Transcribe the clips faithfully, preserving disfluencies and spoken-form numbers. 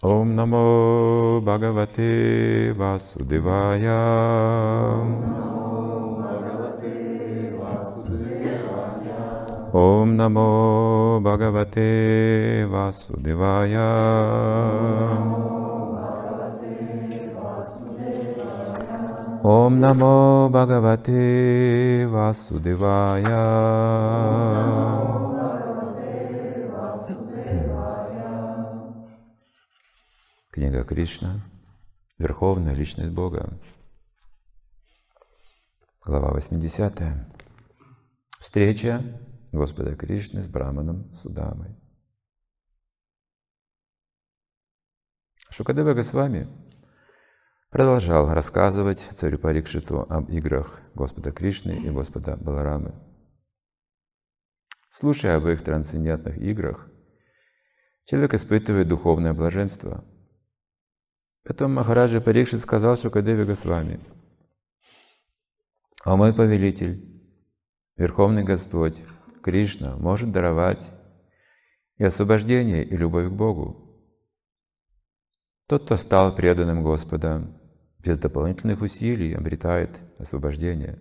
Om Namo Bhagavate Vasudevaya. Om Namo Bhagavate Vasudevaya. Om Namo Bhagavate Vasudevaya. Книга Кришна, Верховная Личность Бога, глава восьмидесятая. Встреча Господа Кришны с Браманом Судамой. Шукадева Госвами продолжал рассказывать царю Парикшиту об играх Господа Кришны и Господа Баларамы. Слушая об их трансцендентных играх, человек испытывает духовное блаженство. Потом Махараджа Парикшит сказал Шукадеве Госвами: «О мой повелитель, Верховный Господь, Кришна может даровать и освобождение, и любовь к Богу. Тот, кто стал преданным Господа, без дополнительных усилий обретает освобождение.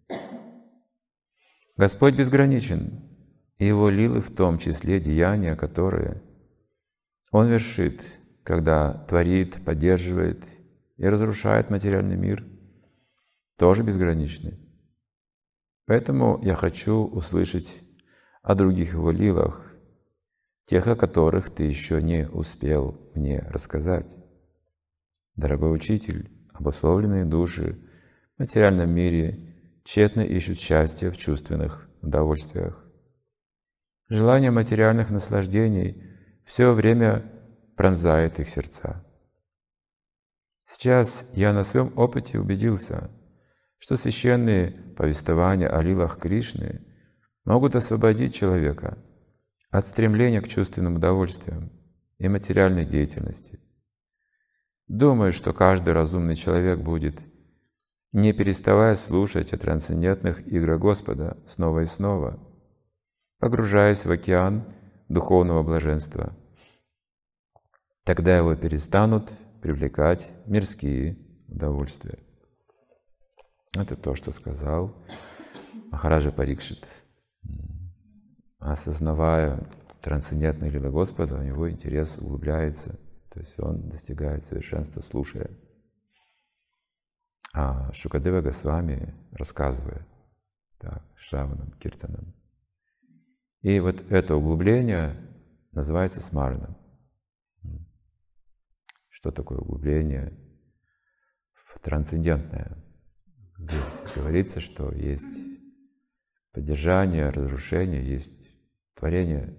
Господь безграничен, и Его лилы, в том числе деяния, которые Он вершит, когда творит, поддерживает и разрушает материальный мир, тоже безграничны. Поэтому я хочу услышать о других Его лилах, тех, о которых ты еще не успел мне рассказать. Дорогой учитель, обусловленные души в материальном мире тщетно ищут счастья в чувственных удовольствиях. Желание материальных наслаждений все время пронзает их сердца. Сейчас я на своем опыте убедился, что священные повествования о лилах Кришны могут освободить человека от стремления к чувственным удовольствиям и материальной деятельности. Думаю, что каждый разумный человек будет, не переставая слушать о трансцендентных играх Господа снова и снова, погружаясь в океан духовного блаженства. Тогда его перестанут привлекать мирские удовольствия. Это то, что сказал Махараджа Парикшит. Осознавая трансцендентные лилы Господа, у него интерес углубляется, то есть он достигает совершенства, слушая. А Шукадева Госвами рассказывая, так, Шраванам, Киртанам. И вот это углубление называется смараном. Что такое углубление в трансцендентное? Здесь говорится, что есть поддержание, разрушение, есть творение.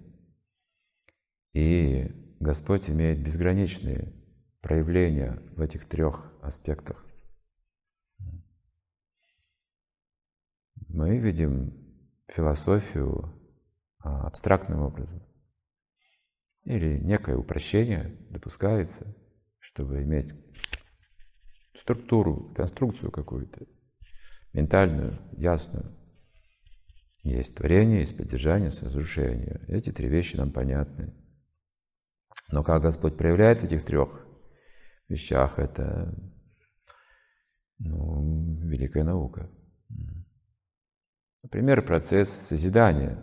И Господь имеет безграничные проявления в этих трех аспектах. Мы видим философию абстрактным образом. Или некое упрощение допускается, чтобы иметь структуру, конструкцию какую-то, ментальную, ясную. Есть творение, есть поддержание, есть разрушение. Эти три вещи нам понятны. Но как Господь проявляет в этих трех вещах, это ну, великая наука. Например, процесс созидания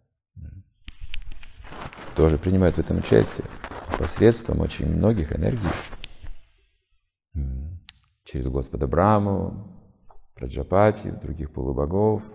тоже принимает в этом участие посредством очень многих энергий. Через Господа Браму, Праджапати, других полубогов,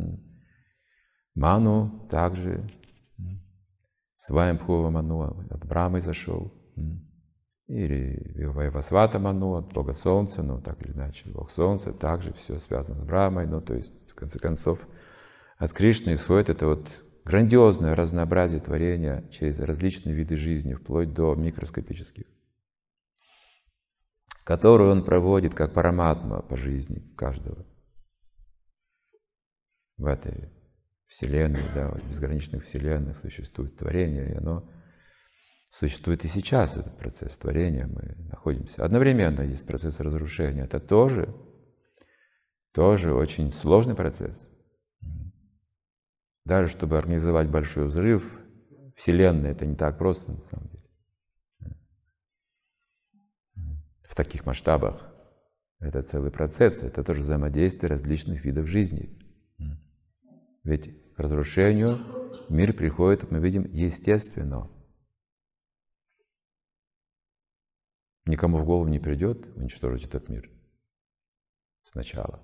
Ману также, Сваямбхува Ману от Брамы зашел, или Вайвасвата Ману от Бога Солнца, но так или иначе Бог Солнца, также все связано с Брамой, ну то есть в конце концов от Кришны исходит это вот грандиозное разнообразие творения через различные виды жизни, вплоть до микроскопических, которую он проводит как параматма по жизни каждого. В этой вселенной, да, в безграничных вселенных существует творение, и оно существует и сейчас, этот процесс творения. Мы находимся. Одновременно есть процесс разрушения. Это тоже, тоже очень сложный процесс. Даже чтобы организовать большой взрыв Вселенной, это не так просто на самом деле. в таких масштабах. Это целый процесс, это тоже взаимодействие различных видов жизни. Ведь к разрушению мир приходит, как мы видим, естественно. Никому в голову не придет уничтожить этот мир сначала.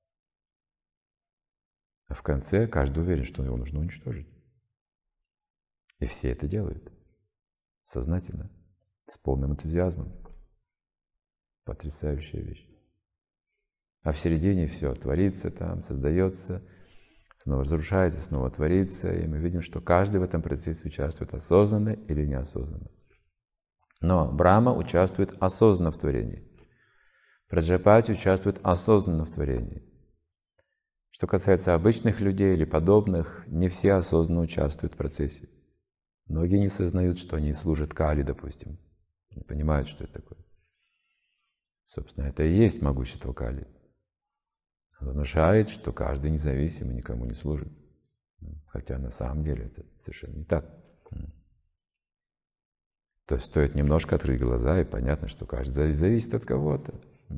А в конце каждый уверен, что его нужно уничтожить. И все это делают сознательно, с полным энтузиазмом. Потрясающая вещь. А в середине все творится там, создается, снова разрушается, снова творится. И мы видим, что каждый в этом процессе участвует осознанно или неосознанно. Но Брахма участвует осознанно в творении. Праджапати участвует осознанно в творении. Что касается обычных людей или подобных, не все осознанно участвуют в процессе. Многие не сознают, что они служат Кали, допустим. Не понимают, что это такое. Собственно, это и есть могущество Кали. Он внушает, что каждый независимо никому не служит. Хотя на самом деле это совершенно не так. То есть стоит немножко открыть глаза, и понятно, что каждый зависит от кого-то.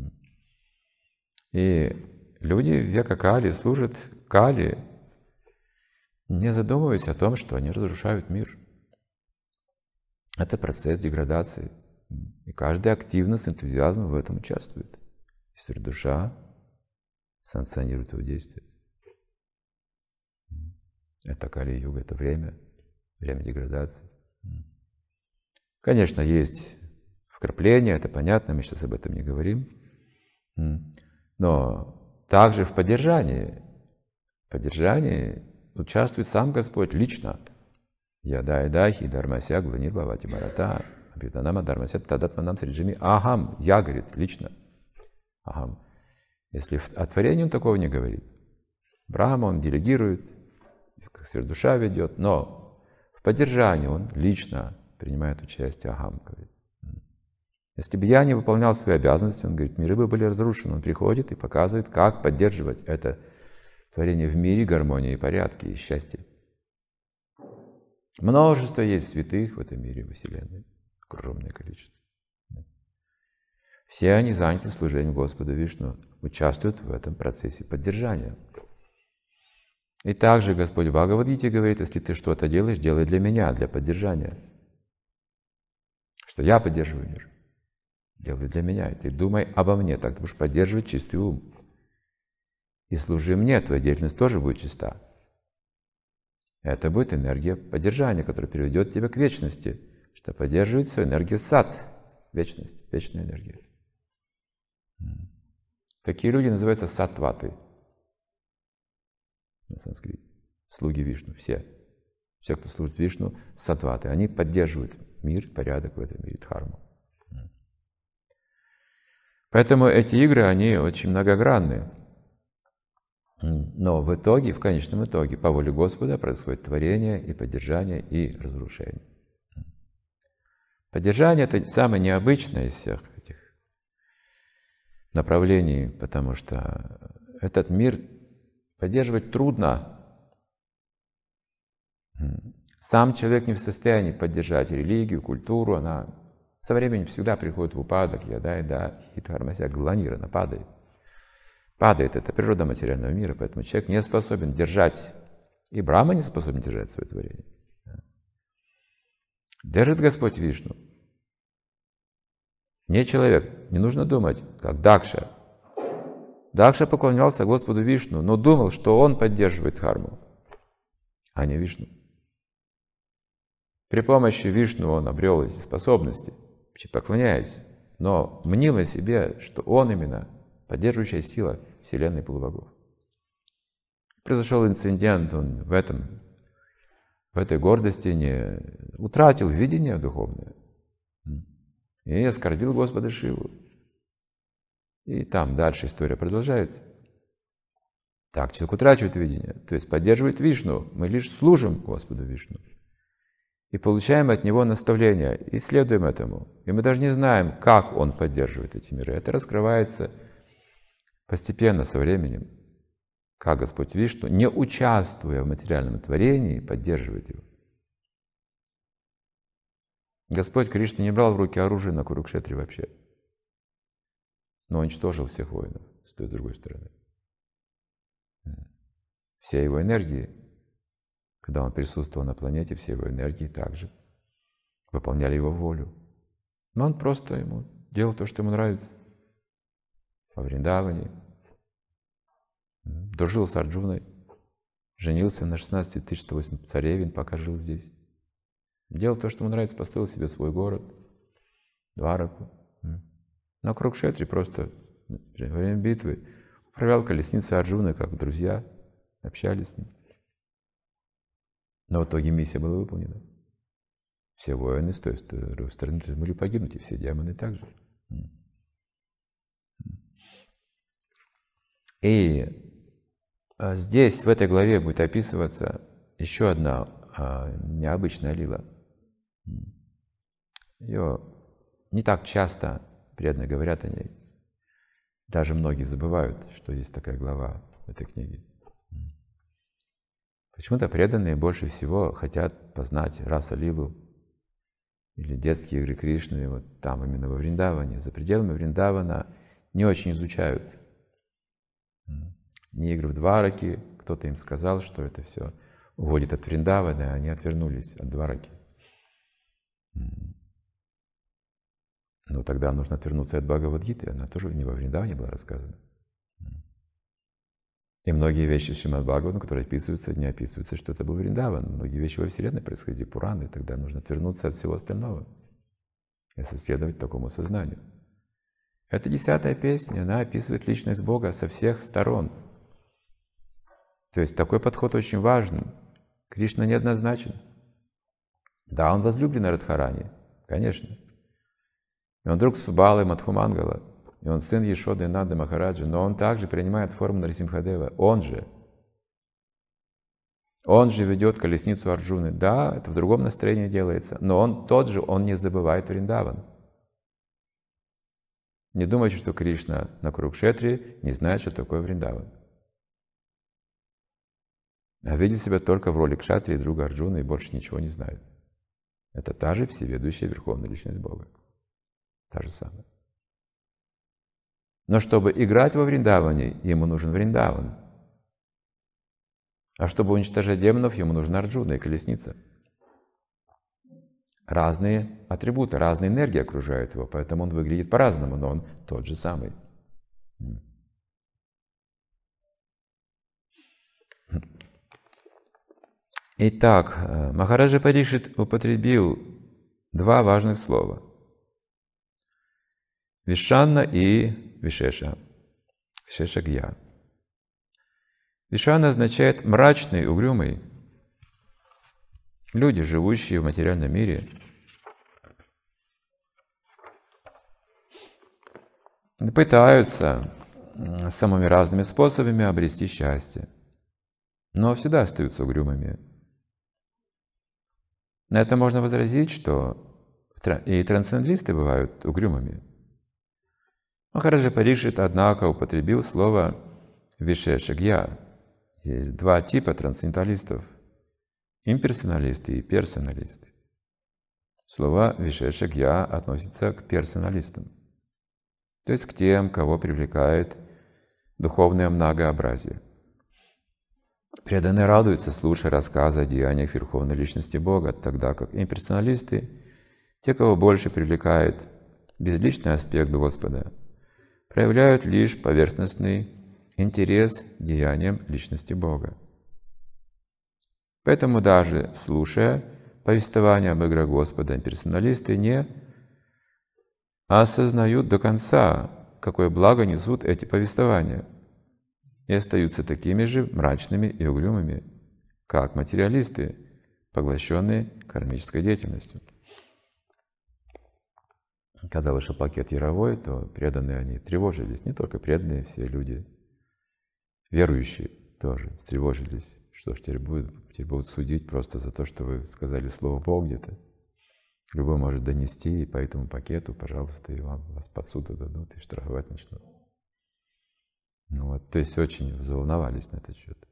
И люди века Кали служат Кали, не задумываясь о том, что они разрушают мир. Это процесс деградации. И каждый активно, с энтузиазмом в этом участвует. Если душа санкционирует его действия. Это Кали-юга, это время, время деградации. Конечно, есть вкрапления, это понятно, мы сейчас об этом не говорим. Но также в поддержании, в поддержании участвует сам Господь лично. Ядай дахи дармася гланир бхавати бхарата абхитанама дармася тадатманам сриджими ахам. Я, говорит, лично. Ахам. Если о творении он такого не говорит. Брахма он делегирует, как сверхдуша ведет, но в поддержании он лично принимает участие. Ахам говорит. Если бы я не выполнял свои обязанности, он говорит, миры бы были разрушены. Он приходит и показывает, как поддерживать это творение в мире, гармонии, порядке и счастье. Множество есть святых в этом мире, во Вселенной. Огромное количество. Все они заняты служением Господу Вишну, участвуют в этом процессе поддержания. И также Господь в Бхагавад-гите говорит, если ты что-то делаешь, делай для меня, для поддержания. Что я поддерживаю мир. Делай для меня. И ты думай обо мне, так ты будешь поддерживать чистый ум. И служи мне, твоя деятельность тоже будет чиста. Это будет энергия поддержания, которая приведет тебя к вечности, что поддерживает все энергия сат, вечность, вечная энергия. Такие люди называются саттваты на санскрите. Слуги Вишну, все. Все, кто служит Вишну, саттваты. Они поддерживают мир, порядок в этом мире, дхарму. Поэтому эти игры, они очень многогранные. Но в итоге, в конечном итоге, по воле Господа происходит творение и поддержание и разрушение. Поддержание – это самое необычное из всех этих направлений, потому что этот мир поддерживать трудно. Сам человек не в состоянии поддержать религию, культуру, она со временем всегда приходит в упадок, яда, да, и дхармася гланира, она падает. Падает, это природа материального мира, поэтому человек не способен держать, и Брахма не способен держать свое творение. Держит Господь Вишну. Не человек, не нужно думать, как Дакша. Дакша поклонялся Господу Вишну, но думал, что он поддерживает дхарму, а не Вишну. При помощи Вишну он обрел эти способности, поклоняясь, но мнил о себе, что он именно поддерживающая сила Вселенной полубогов. Произошел инцидент, он в этом, в этой гордости не утратил видение духовное и оскорбил Господа Шиву. И там дальше история продолжается. Так, человек утрачивает видение, то есть поддерживает Вишну. Мы лишь служим Господу Вишну и получаем от Него наставления, и следуем этому. И мы даже не знаем, как Он поддерживает эти миры. Это раскрывается постепенно, со временем, как Господь Вишну, не участвуя в материальном творении, поддерживает его. Господь Кришна не брал в руки оружие на Курукшетре вообще. но уничтожил всех воинов с той и с другой стороны. Все его энергии, когда он присутствовал на планете, все его энергии также выполняли его волю. Но он просто ему делал то, что ему нравится. Во Вриндаване дружил с Арджуной, женился на шестнадцати тысяч ста восьмидесяти царевин, пока жил здесь. Делал то, что ему нравится, построил себе свой город, Двараку. Но Курукшетре просто во время битвы управлял колесницей Арджуны, как друзья, общались с ним. Но в итоге миссия была выполнена. Все воины с той стороны были погибнуть, и все демоны также. И здесь, в этой главе, будет описываться еще одна а, необычная лила. Ее не так часто преданные говорят о ней. Даже многие забывают, что есть такая глава в этой книге. Почему-то преданные больше всего хотят познать раса-лилу или детские игры Кришны, вот там именно во Вриндаване. За пределами Вриндавана не очень изучают. Ни игры в Двараке, кто-то им сказал, что это все уводит от Вриндавана, и они отвернулись от Двараки. Но тогда нужно отвернуться от Бхагавад-гиты, она тоже не во Вриндаване была рассказана. И многие вещи в Шримад-Бхагаватам, которые описываются, не описываются, что это был Вриндаван. Многие вещи во Вселенной происходили, Пураны, и тогда нужно отвернуться от всего остального и следовать такому сознанию. Это десятая песня, она описывает личность Бога со всех сторон. То есть такой подход очень важен. Кришна неоднозначен. Да, он возлюблен Радхарани, конечно. И он друг Субалы Мадхумангала, и он сын Ешоды и Нанды Махараджа, но он также принимает форму Нарисимхадева. Он же. Он же ведет колесницу Арджуны. Да, это в другом настроении делается, но он тот же, он не забывает Вриндаван. Не думайте, что Кришна на Курукшетре не знает, что такое Вриндаван. А видит себя только в роли кшатри, друга Арджуны, и больше ничего не знает. Это та же всеведущая Верховная Личность Бога. Та же самая. Но чтобы играть во Вриндаване, ему нужен Вриндаван. А чтобы уничтожать демонов, ему нужна Арджуна и колесница. Разные атрибуты, разные энергии окружают его, поэтому он выглядит по-разному, но он тот же самый. Итак, Махараджа Парикшит употребил два важных слова. Вишанна и Вишеша. Вишешагья. Вишанна означает мрачный, угрюмый. Люди, живущие в материальном мире, пытаются самыми разными способами обрести счастье, но всегда остаются угрюмыми. На это можно возразить, что и трансценденталисты бывают угрюмыми. Махараджа Парикшит, однако, употребил слово «вишешагья». Есть два типа трансценденталистов – имперсоналисты и персоналисты. Слово «вишешагья» относится к персоналистам, то есть к тем, кого привлекает духовное многообразие. Преданные радуются, слушая рассказы о деяниях Верховной Личности Бога, тогда как имперсоналисты, те, кого больше привлекает безличный аспект Господа, проявляют лишь поверхностный интерес к деяниям Личности Бога. Поэтому даже слушая повествование об играх Господа, имперсоналисты не осознают до конца, какое благо несут эти повествования, и остаются такими же мрачными и угрюмыми, как материалисты, поглощенные кармической деятельностью. Когда вышел пакет Яровой, то преданные они тревожились, не только преданные, все люди, верующие тоже тревожились, что ж теперь будут, теперь будут судить просто за то, что вы сказали слово «Бог» где-то. Любой может донести, и по этому пакету, пожалуйста, и вам, вас под суд отдадут, и штрафовать начнут. Ну вот, то есть очень взволновались на этот счет.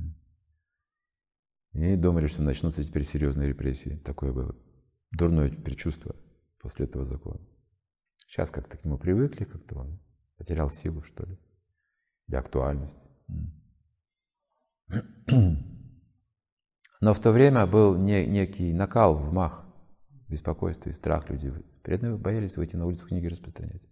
И думали, что начнутся теперь серьезные репрессии. Такое было дурное предчувствие после этого закона. Сейчас как-то к нему привыкли, как-то он Потерял силу, что ли, или актуальность. Но в то время был не, некий накал в умах, беспокойство и страх людей. Преданные боялись выйти на улицу книги распространять.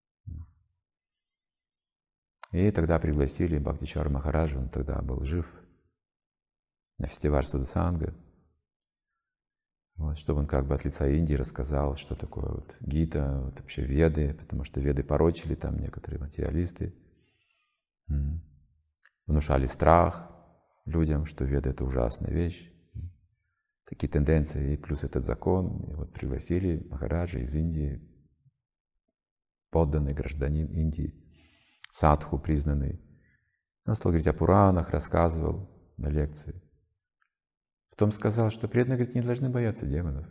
И тогда пригласили Бхактичара Махараджа, он тогда был жив, на фестиваль Садхусанга, вот, чтобы он как бы от лица Индии рассказал, что такое вот Гита, вот вообще Веды, потому что Веды порочили там некоторые материалисты, внушали страх людям, что Веда — это ужасная вещь, такие тенденции, и плюс этот закон. И вот пригласили Махараджа из Индии, подданный гражданин Индии, садху признанный. Он стал говорить о Пуранах, рассказывал на лекции. Потом сказал, что преданные, говорит, не должны бояться демонов.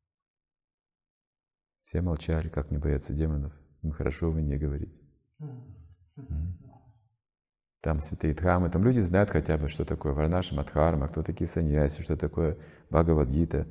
Все молчали, как не бояться демонов. Им хорошо в Индии говорить. Там святые дхаммы, там люди знают хотя бы, что такое Варнаша Мадхарма, кто такие саньяси, что такое Бхагавад-гита.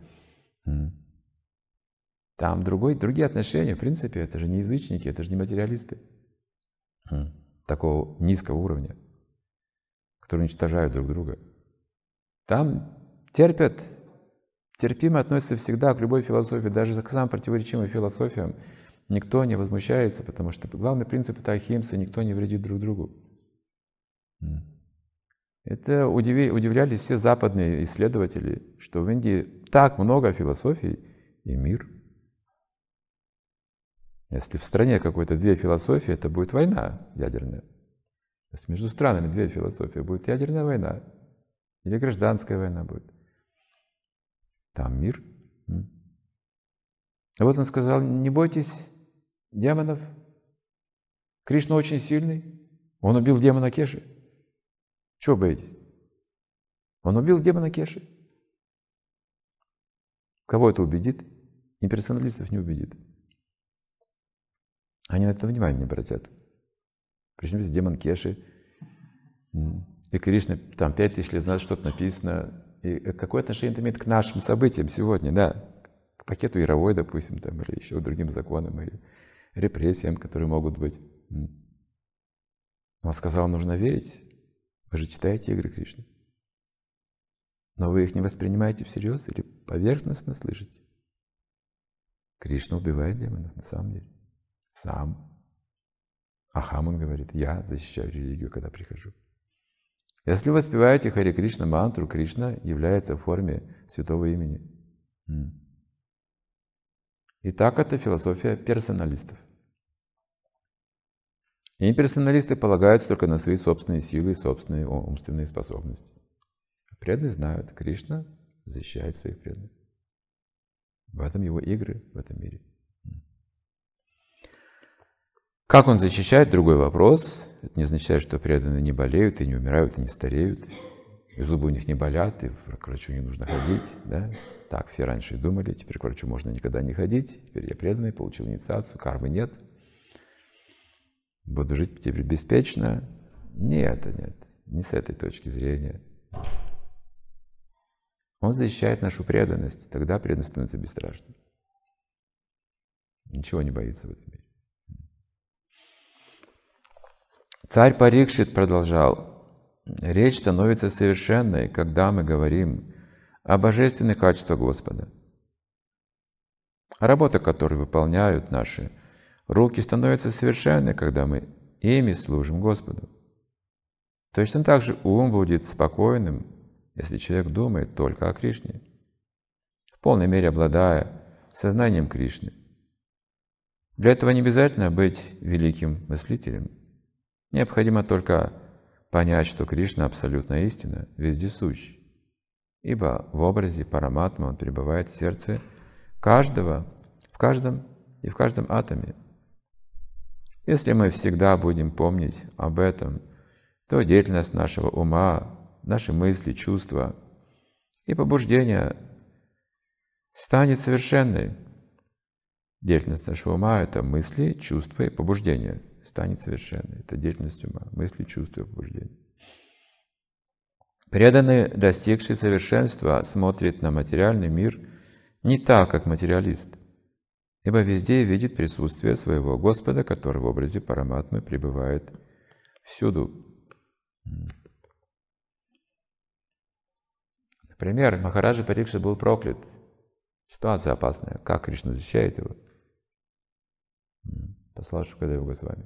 Там другой, другие отношения, в принципе, это же не язычники, это же не материалисты такого низкого уровня, которые уничтожают друг друга. Там терпят, терпимо относятся всегда к любой философии, даже к самым противоречивым философиям. Никто не возмущается, потому что главный принцип — это ахимса, никто не вредит друг другу. Это удивлялись все западные исследователи, что в Индии так много философий и мир. Если в стране какой-то две философии, это будет война ядерная. Если между странами две философии, будет ядерная война. Или гражданская война будет. Там мир. А вот он сказал: не бойтесь демонов. Кришна очень сильный. Он убил демона Кеши. Чего боитесь? Он убил демона Кеши. Кого это убедит? Имперсоналистов не убедит. Они на это внимание не обратят. Причем здесь демон Кеши. И Кришна, там пять тысяч лет назад что-то написано. И какое отношение это имеет к нашим событиям сегодня, да? К пакету Яровой, допустим, там, или еще другим законам, или репрессиям, которые могут быть. Он сказал, нужно верить. Вы же читаете игры Кришны. Но вы их не воспринимаете всерьез или поверхностно слышите. Кришна убивает демонов на самом деле. Сам. Ахам, он говорит, я защищаю религию, когда прихожу. Если вы воспеваете Харе Кришна мантру, Кришна является в форме святого имени. Итак, это философия персоналистов. И имперсоналисты полагаются только на свои собственные силы и собственные умственные способности. Преданные знают, Кришна защищает своих преданных. В этом его игры в этом мире. Как он защищает, другой вопрос. Это не означает, что преданные не болеют, и не умирают, и не стареют. И зубы у них не болят, и к врачу не нужно ходить. Да? Так все раньше и думали, теперь к врачу можно никогда не ходить. Теперь я преданный, получил инициацию, кармы нет. Буду жить теперь беспечно. Нет, нет, не с этой точки зрения. Он защищает нашу преданность, тогда преданность становится бесстрашной. Ничего не боится в этом мире. Царь Парикшит продолжал. Речь становится совершенной, когда мы говорим о божественных качествах Господа. Работа, которую выполняют наши руки, становится совершенной, когда мы ими служим Господу. Точно так же ум будет спокойным, если человек думает только о Кришне, в полной мере обладая сознанием Кришны. Для этого не обязательно быть великим мыслителем. Необходимо только понять, что Кришна — абсолютная истина, вездесущ, ибо в образе Параматмы Он пребывает в сердце каждого, в каждом и в каждом атоме. Если мы всегда будем помнить об этом, то деятельность нашего ума, наши мысли, чувства и побуждения станет совершенной. Деятельность нашего ума — это мысли, чувства и побуждения. Станет совершенной. Это деятельность ума, мысли, чувства и побуждения. Преданный, достигший совершенства, смотрит на материальный мир не так, как материалист. ибо везде видит присутствие своего Господа, который в образе Параматмы пребывает всюду. Например, Махараджа Парикшит был проклят. Ситуация опасная. Как Кришна защищает его? Послал Шукадеву Госвами.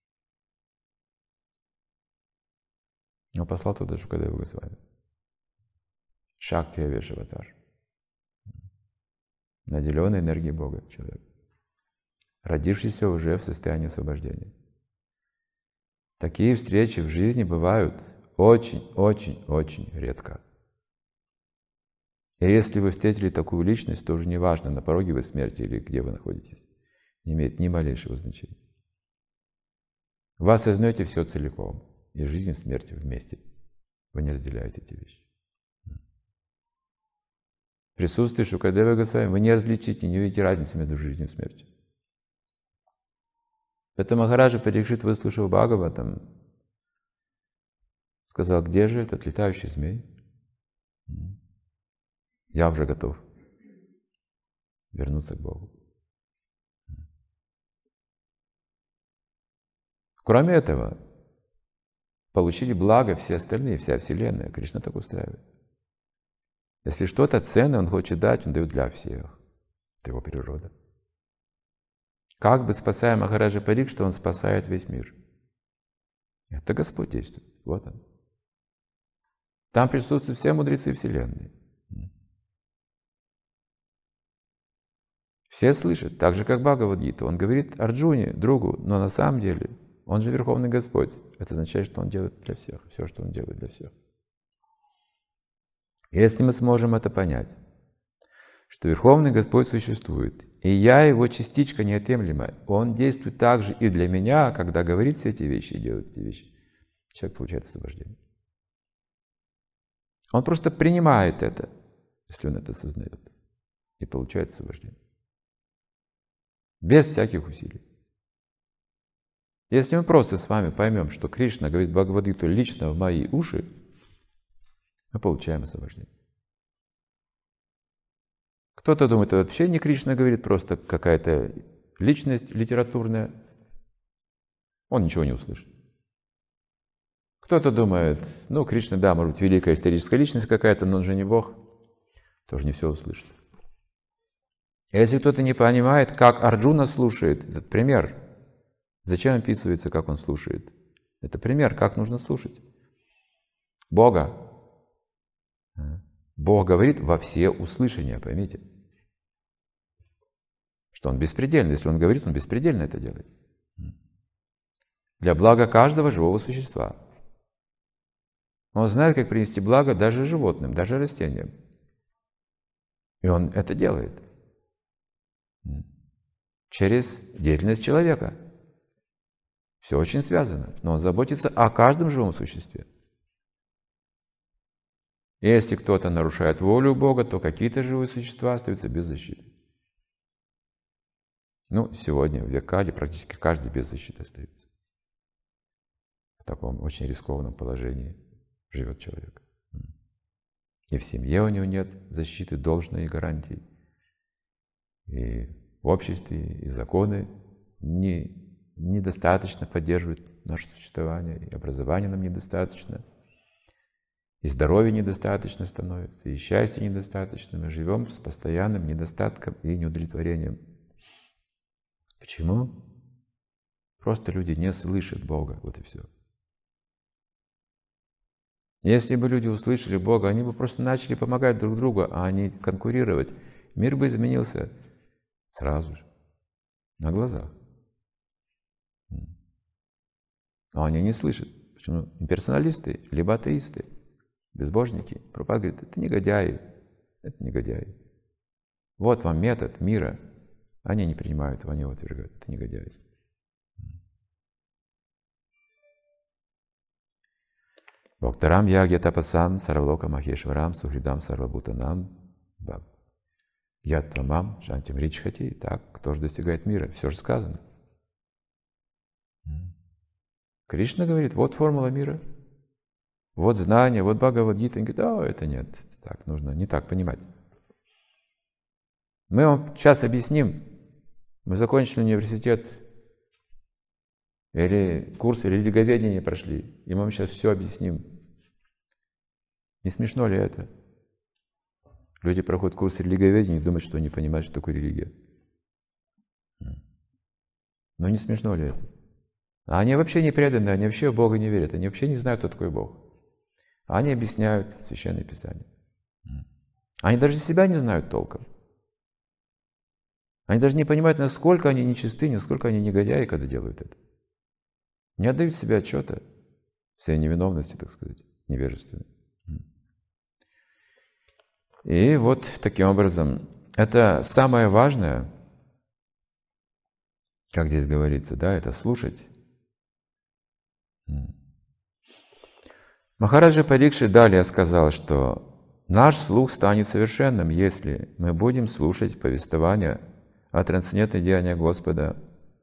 Он послал туда Шукадеву Госвами. Шакти Авешаватар. Наделенный энергией Бога человек, родившийся уже в состоянии освобождения. Такие встречи в жизни бывают очень-очень-очень редко. И если вы встретили такую личность, то уже неважно, на пороге вы смерти или где вы находитесь, не имеет ни малейшего значения. Вы осознаете все целиком, и жизнь и смерть вместе. Вы не разделяете эти вещи. В присутствии Шукадевы Госвами вы не различите, не увидите разницы между жизнью и смертью. Поэтому Махараджа Парикшит, выслушав Бхагаватам, сказал: где же этот летающий змей? Я уже готов вернуться к Богу. Кроме этого, получили благо все остальные, вся Вселенная. Кришна так устраивает. Если что-то ценное Он хочет дать, Он дает для всех. Это Его природа. Как бы спасая Махараджа Парикшита, Он спасает весь мир. Это Господь действует. Вот Он. Там присутствуют все мудрецы Вселенной. Все слышат, так же, как Бхагавад-гита. Он говорит Арджуне, другу, но на самом деле Он же Верховный Господь. Это означает, что Он делает для всех. Все, что Он делает для всех. Если мы сможем это понять, что Верховный Господь существует, и я Его частичка неотъемлемая, Он действует также и для меня, когда говорит все эти вещи и делает эти вещи, человек получает освобождение. Он просто принимает это, если он это осознает, и получает освобождение. Без всяких усилий. Если мы просто с вами поймем, что Кришна говорит Бхагавад-гиту лично в мои уши, мы получаем освобождение. Кто-то думает, это вообще не Кришна говорит, просто какая-то личность литературная. Он ничего не услышит. Кто-то думает, ну, Кришна, да, может быть, великая историческая личность какая-то, но он же не Бог. Тоже не все услышит. Если кто-то не понимает, как Арджуна слушает, этот пример, зачем описывается, как он слушает? Это пример, как нужно слушать. Бога. Бог говорит во все услышания, поймите. Что Он беспредельный. Если Он говорит, Он беспредельно это делает. Для блага каждого живого существа. Он знает, как принести благо даже животным, даже растениям. И Он это делает. Через деятельность человека. Все очень связано. Но Он заботится о каждом живом существе. Если кто-то нарушает волю Бога, то какие-то живые существа остаются без защиты. Ну, сегодня, в век Кали, практически каждый без защиты остается. В таком очень рискованном положении живет человек. И в семье у него нет защиты, должной и гарантий. И в обществе, и законы не, недостаточно поддерживают наше существование, и образования нам недостаточно. И здоровья недостаточно становится, и счастья недостаточно. Мы живем с постоянным недостатком и неудовлетворением. Почему? Просто люди не слышат Бога. Вот и все. Если бы люди услышали Бога, они бы просто начали помогать друг другу, а не конкурировать. Мир бы изменился сразу же, на глазах. Но они не слышат. Почему? Имперсоналисты, либо атеисты. Безбожники. Прабхупада говорит, это негодяи, это негодяи. Вот вам метод мира. Они не принимают его, они его отвергают. Это негодяи. Бхактарам ягья тапасам сарвалока махешварам сухридам сарвабутанам бхак. Ятвамам шантим ричхати. Так, кто же достигает мира? Все же сказано. Кришна говорит, вот формула мира. Вот знание, вот Бхагавад-гита. Он говорит, а это нет, так нужно не так понимать. Мы вам сейчас объясним, Мы закончили университет или курс религоведения прошли, и мы вам сейчас все объясним. Не смешно ли это? Люди проходят курс религоведения и думают, что они понимают, что такое религия. Но не смешно ли это? А они вообще не преданы, они вообще в Бога не верят, они вообще не знают, кто такой Бог. А они объясняют Священное Писание. Они даже себя не знают толком. Они даже не понимают, насколько они нечисты, насколько они негодяи, когда делают это. Не отдают себе отчета в своей невиновности, так сказать, невежественной. И вот таким образом, это самое важное, как здесь говорится, да, это слушать. Махараджа Парикшит далее сказал, что наш слух станет совершенным, если мы будем слушать повествования о трансцендентных деяниях Господа,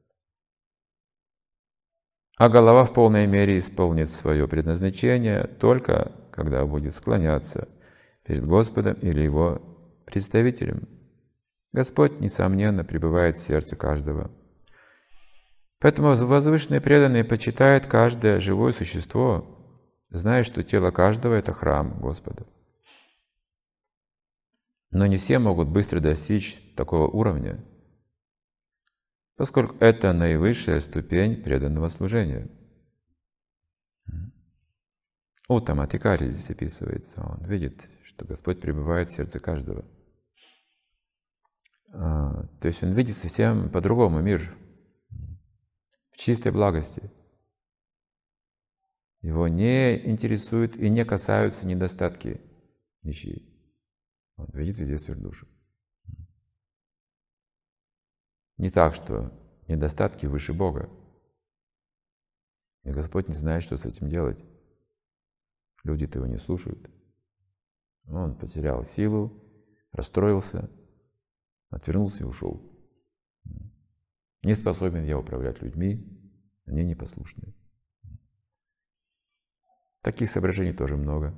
а голова в полной мере исполнит свое предназначение только когда будет склоняться перед Господом или Его представителем. Господь, несомненно, пребывает в сердце каждого. Поэтому возвышенные преданные почитают каждое живое существо, зная, что тело каждого — это храм Господа. Но не все могут быстро достичь такого уровня, поскольку это наивысшая ступень преданного служения. Уттама Адхикари здесь описывается. Он видит, что Господь пребывает в сердце каждого. А, то есть он видит совсем по-другому мир, в чистой благости. Его не интересуют и не касаются недостатки ничьи. Он видит везде сверхдушу. Не так, что недостатки выше Бога. И Господь не знает, что с этим делать. Люди-то его не слушают. Он потерял силу, расстроился, отвернулся и ушел. Не способен я управлять людьми, они непослушны. Таких соображений тоже много.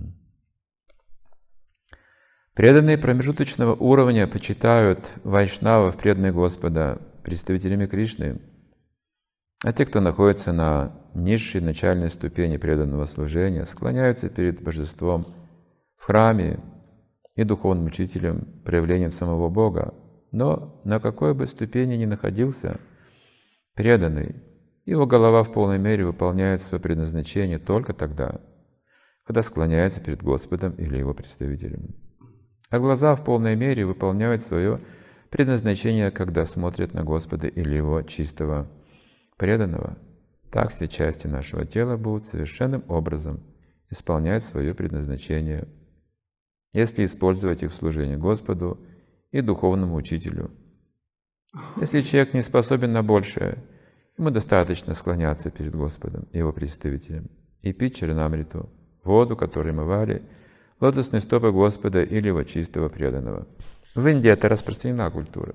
Преданные промежуточного уровня почитают вайшнавов, преданных Господа, представителями Кришны, а те, кто находится на низшей начальной ступени преданного служения, склоняются перед Божеством в храме и духовным учителем, проявлением самого Бога. Но на какой бы ступени ни находился преданный, его голова в полной мере выполняет свое предназначение только тогда, когда склоняется перед Господом или Его представителем. А глаза в полной мере выполняют свое предназначение, когда смотрят на Господа или Его чистого преданного. Так все части нашего тела будут совершенным образом исполнять свое предназначение, если использовать их в служении Господу и духовному учителю. Если человек не способен на большее, ему достаточно склоняться перед Господом и Его представителем и пить чарнамриту, воду, которой мывали лотосные стопы Господа или Его чистого преданного. В Индии это распространена культура.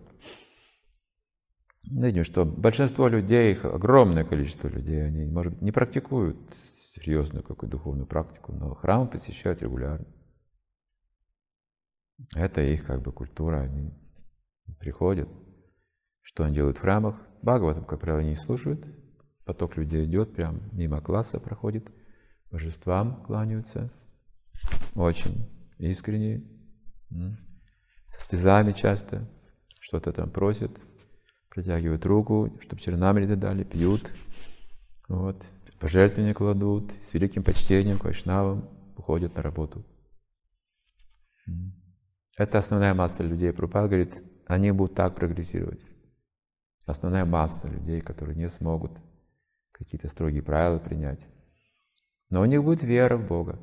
Видим, что большинство людей, их огромное количество людей, они, может быть, не практикуют серьезную какую-то духовную практику, но храмы посещают регулярно. Это их как бы культура, они приходят. Что они делают в храмах? Бхагаватам, как правило, не слушают. Поток людей идет, прям мимо класса проходит, божествам кланяются. Очень искренне, со слезами часто, что-то там просят, протягивают руку, чтобы чарнамриты дали, пьют, вот, пожертвования кладут, с великим почтением к вайшнавам уходят на работу. Это основная масса людей. Прабхупада говорит, они будут так прогрессировать. Основная масса людей, которые не смогут какие-то строгие правила принять. Но у них будет вера в Бога.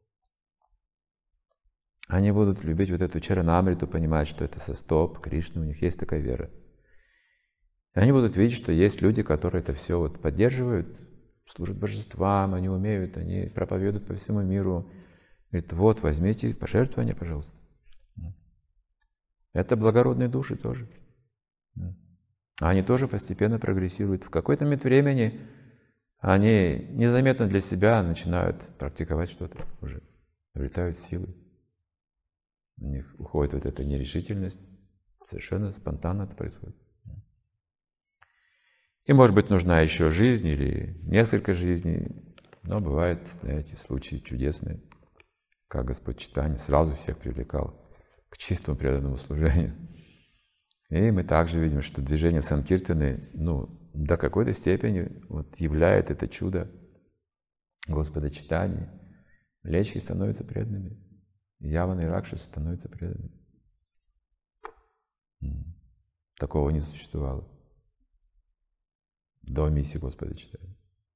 Они будут любить вот эту чаранамриту, понимать, что это состоп Кришны, у них есть такая вера. И они будут видеть, что есть люди, которые это все вот поддерживают, служат божествам, они умеют, они проповедуют по всему миру. Говорит, вот, возьмите пожертвования, пожалуйста. Это благородные души тоже. Они тоже постепенно прогрессируют. В какой-то момент времени они незаметно для себя начинают практиковать что-то уже, обретают силы. У них уходит вот эта нерешительность, совершенно спонтанно это происходит. И, может быть, нужна еще жизнь или несколько жизней. Но бывают, знаете, случаи чудесные, как Господь Чайтанья сразу всех привлекал к чистому преданному служению. И мы также видим, что движение Санкиртаны, ну, до какой-то степени вот, являет это чудо Господа Чайтаньи. Млечки становятся преданными, яваны и ракшасы становятся преданными. Такого не существовало до миссии Господа Чайтаньи.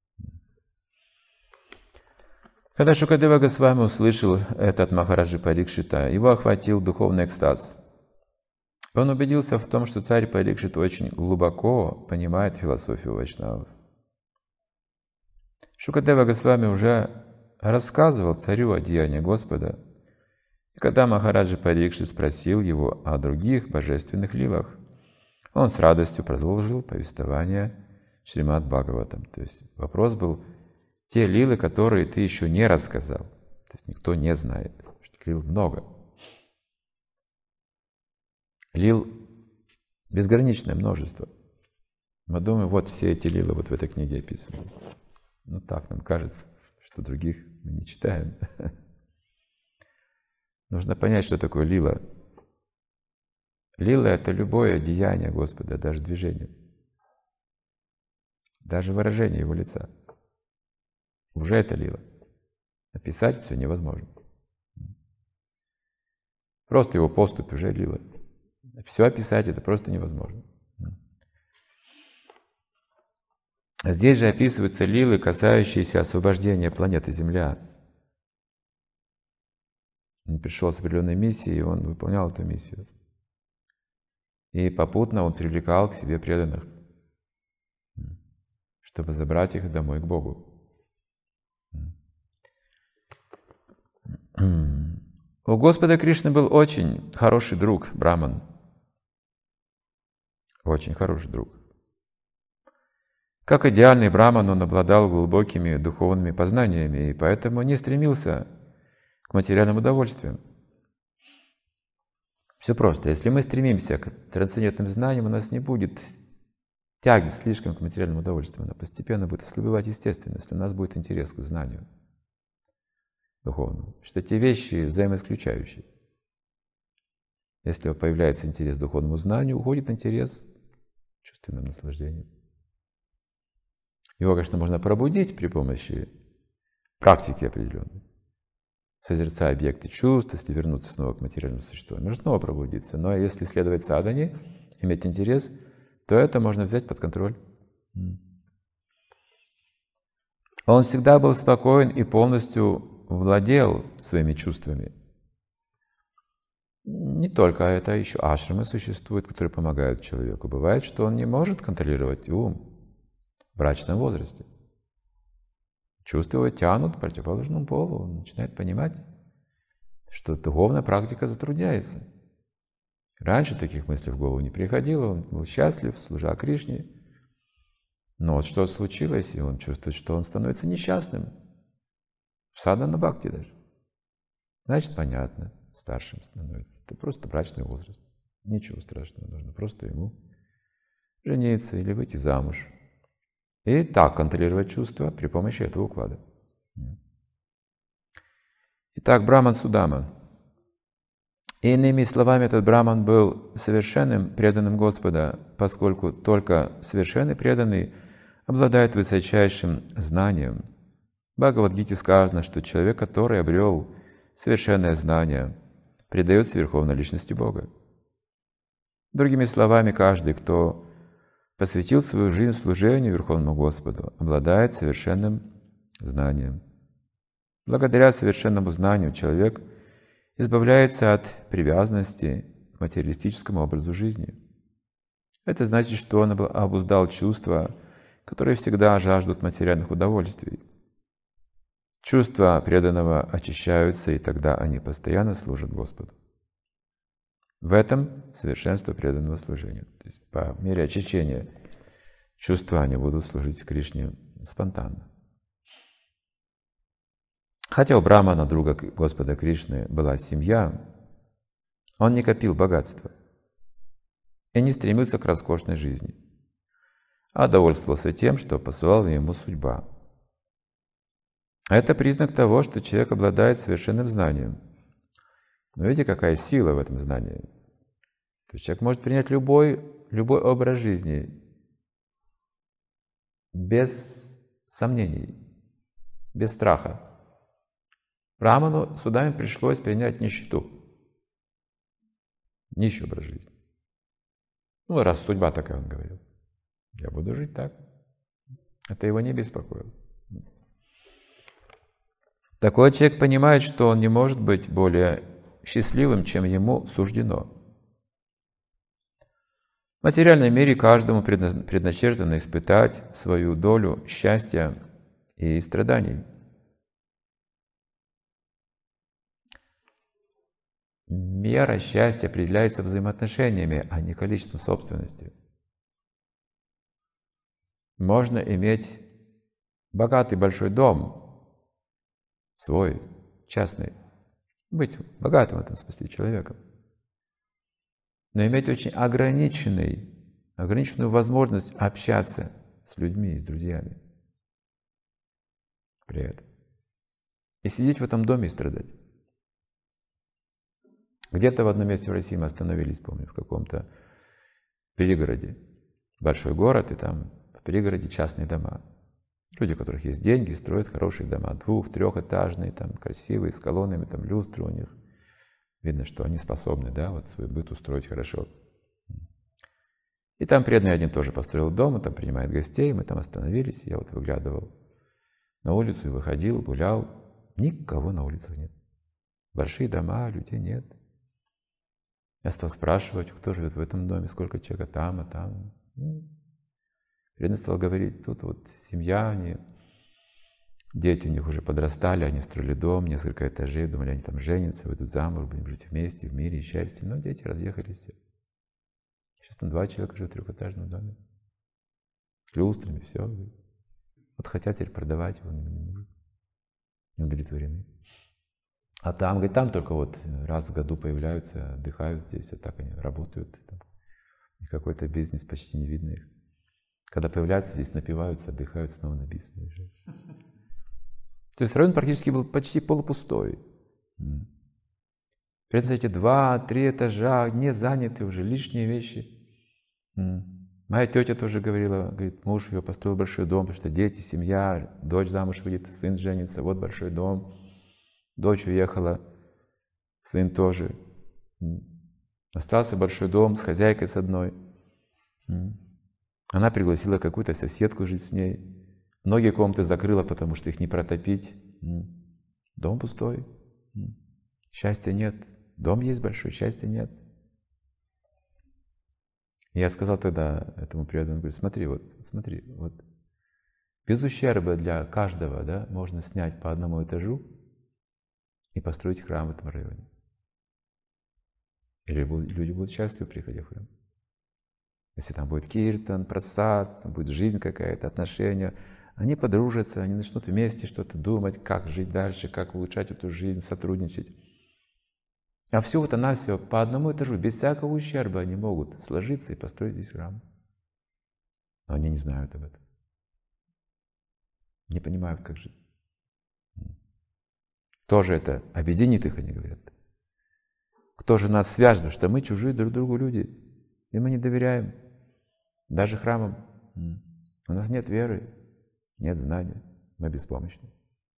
Когда Шукадева Госвами услышал это от Махараджи Парикшита, его охватил духовный экстаз. Он убедился в том, что царь Парикшит очень глубоко понимает философию вайшнавов. Шукадева Госвами уже рассказывал царю о деяниях Господа, и когда Махараджа Парикшит спросил его о других божественных лилах, он с радостью продолжил повествование Шримад Бхагаватам. То есть вопрос был: те лилы, которые ты еще не рассказал. То есть никто не знает, что лил много. Лил безграничное множество. Мы думаем, вот все эти лилы вот в этой книге описаны. Ну так нам кажется, что других мы не читаем. Нужно понять, что такое лила. Лила — это любое деяние Господа, даже движение. Даже выражение Его лица. Уже это лила. Описать все невозможно. Просто Его поступь уже лила. Все описать это просто невозможно. Здесь же описываются лилы, касающиеся освобождения планеты Земля. Он пришел с определенной миссией, и он выполнял эту миссию. И попутно он привлекал к себе преданных, чтобы забрать их домой к Богу. У Господа Кришны был очень хороший друг, Браман. Очень хороший друг. Как идеальный Браман, он обладал глубокими духовными познаниями и поэтому не стремился к материальным удовольствиям. Все просто. Если мы стремимся к трансцендентным знаниям, у нас не будет тяги слишком к материальным удовольствиям. Она постепенно будет ослабевать естественно, если у нас будет интерес к знанию духовному. Что эти вещи взаимоисключающие. Если появляется интерес к духовному знанию, уходит интерес к чувственному наслаждению. Его, конечно, можно пробудить при помощи практики определенной. Созерцая объекты чувств, если вернуться снова к материальному существованию, можно снова пробудиться. Но если следовать садхане, иметь интерес, то это можно взять под контроль. Он всегда был спокоен и полностью владел своими чувствами. Не только это, еще ашрамы существуют, которые помогают человеку. Бывает, что он не может контролировать ум в брачном возрасте. Чувства его тянут к противоположному полу. Он начинает понимать, что духовная практика затрудняется. Раньше таких мыслей в голову не приходило, он был счастлив, служа Кришне. Но вот что случилось, и он чувствует, что он становится несчастным. Садхана бхакти даже. Значит, понятно, старшим становится. Это просто брачный возраст. Ничего страшного, нужно просто ему жениться или выйти замуж. И так контролировать чувства при помощи этого уклада. Итак, Браман Судама. Иными словами, этот Браман был совершенным преданным Господа, поскольку только совершенный преданный обладает высочайшим знанием. В Бхагавад-гите сказано, что человек, который обрел совершенное знание, предается Верховной Личности Бога. Другими словами, каждый, кто посвятил свою жизнь служению Верховному Господу, обладает совершенным знанием. Благодаря совершенному знанию человек избавляется от привязанности к материалистическому образу жизни. Это значит, что он обуздал чувства, которые всегда жаждут материальных удовольствий. Чувства преданного очищаются, и тогда они постоянно служат Господу. В этом совершенство преданного служения. То есть по мере очищения чувства они будут служить Кришне спонтанно. Хотя у Брамана, друга Господа Кришны, была семья, он не копил богатства и не стремился к роскошной жизни. а довольствовался тем, что посылала ему судьба. Это признак того, что человек обладает совершенным знанием. Но видите, какая сила в этом знании? То есть человек может принять любой, любой образ жизни без сомнений, без страха. Раману судами пришлось принять нищету. Нищий образ жизни. Ну, раз судьба такая, он говорил. Я буду жить так. Это его не беспокоило. Такой человек понимает, что он не может быть более счастливым, чем ему суждено. В материальном мире каждому предначертано испытать свою долю счастья и страданий. Мера счастья определяется взаимоотношениями, а не количеством собственности. Можно иметь богатый большой дом, свой, частный, быть богатым в этом смысле человеком, но иметь очень ограниченный, ограниченную возможность общаться с людьми, с друзьями при этом. И сидеть в этом доме и страдать. Где-то в одном месте в России мы остановились, помню, в каком-то пригороде. Большой город, и там в пригороде частные дома. Люди, у которых есть деньги, строят хорошие дома, двух-, трехэтажные, там, красивые, с колоннами, там, люстры у них. Видно, что они способны, да, вот свой быт устроить хорошо. И там преданный один тоже построил дом, он там принимает гостей, мы там остановились, я вот выглядывал на улицу и выходил, гулял. Никого на улицах нет. Большие дома, людей нет. Я стал спрашивать, кто живет в этом доме, сколько человек там, а там. Преданный стал говорить, тут вот семья, они, дети у них уже подрастали, они строили дом, несколько этажей, думали, они там женятся, выйдут замуж, будем жить вместе, в мире и счастье. Но дети разъехались все. Сейчас там два человека живут в трехэтажном доме. С люстрами, все. Вот хотят теперь продавать, его не нужно. Не удовлетворены. А там, говорит, там только вот раз в году появляются, отдыхают здесь, а так они работают. Там. И какой-то бизнес почти не видно их. Когда появляются здесь, напиваются, отдыхают, снова на бизнес уезжают. То есть район практически был почти полупустой. При этом эти два-три этажа не заняты уже, лишние вещи. Моя тетя тоже говорила, говорит, муж ее построил большой дом, потому что дети, семья, дочь замуж выйдет, сын женится, вот большой дом. Дочь уехала, сын тоже. Остался большой дом с хозяйкой с одной. Она пригласила какую-то соседку жить с ней. Многие комнаты закрыла, потому что их не протопить. Дом пустой. Счастья нет. Дом есть большой, счастья нет. Я сказал тогда этому преданному, говорю, смотри, вот, смотри, вот без ущерба для каждого, да, можно снять по одному этажу и построить храм в этом районе. И люди будут счастливы, приходя в храм. Если там будет киртан, прасад, там будет жизнь какая-то, отношения, они подружатся, они начнут вместе что-то думать, как жить дальше, как улучшать эту жизнь, сотрудничать. А все это на все по одному этажу, без всякого ущерба они могут сложиться и построить здесь храм. Но они не знают об этом. Не понимают, как жить. Кто же это объединит их, они говорят. Кто же нас свяжет, потому что мы чужие друг другу люди. И мы не доверяем. Даже храмам. У нас нет веры, нет знания. Мы беспомощны.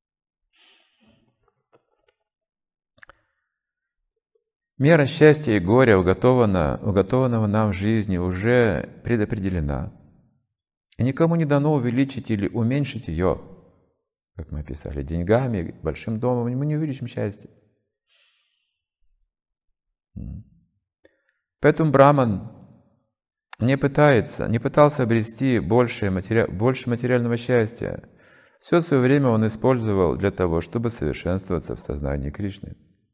Мера счастья и горя, уготована, уготованного нам в жизни, уже предопределена. И никому не дано увеличить или уменьшить ее, как мы описали, деньгами, большим домом. Мы не увеличим счастье. Поэтому Браман не пытается, не пытался обрести больше, матери... больше материального счастья. Все свое время он использовал для того, чтобы совершенствоваться в сознании Кришны.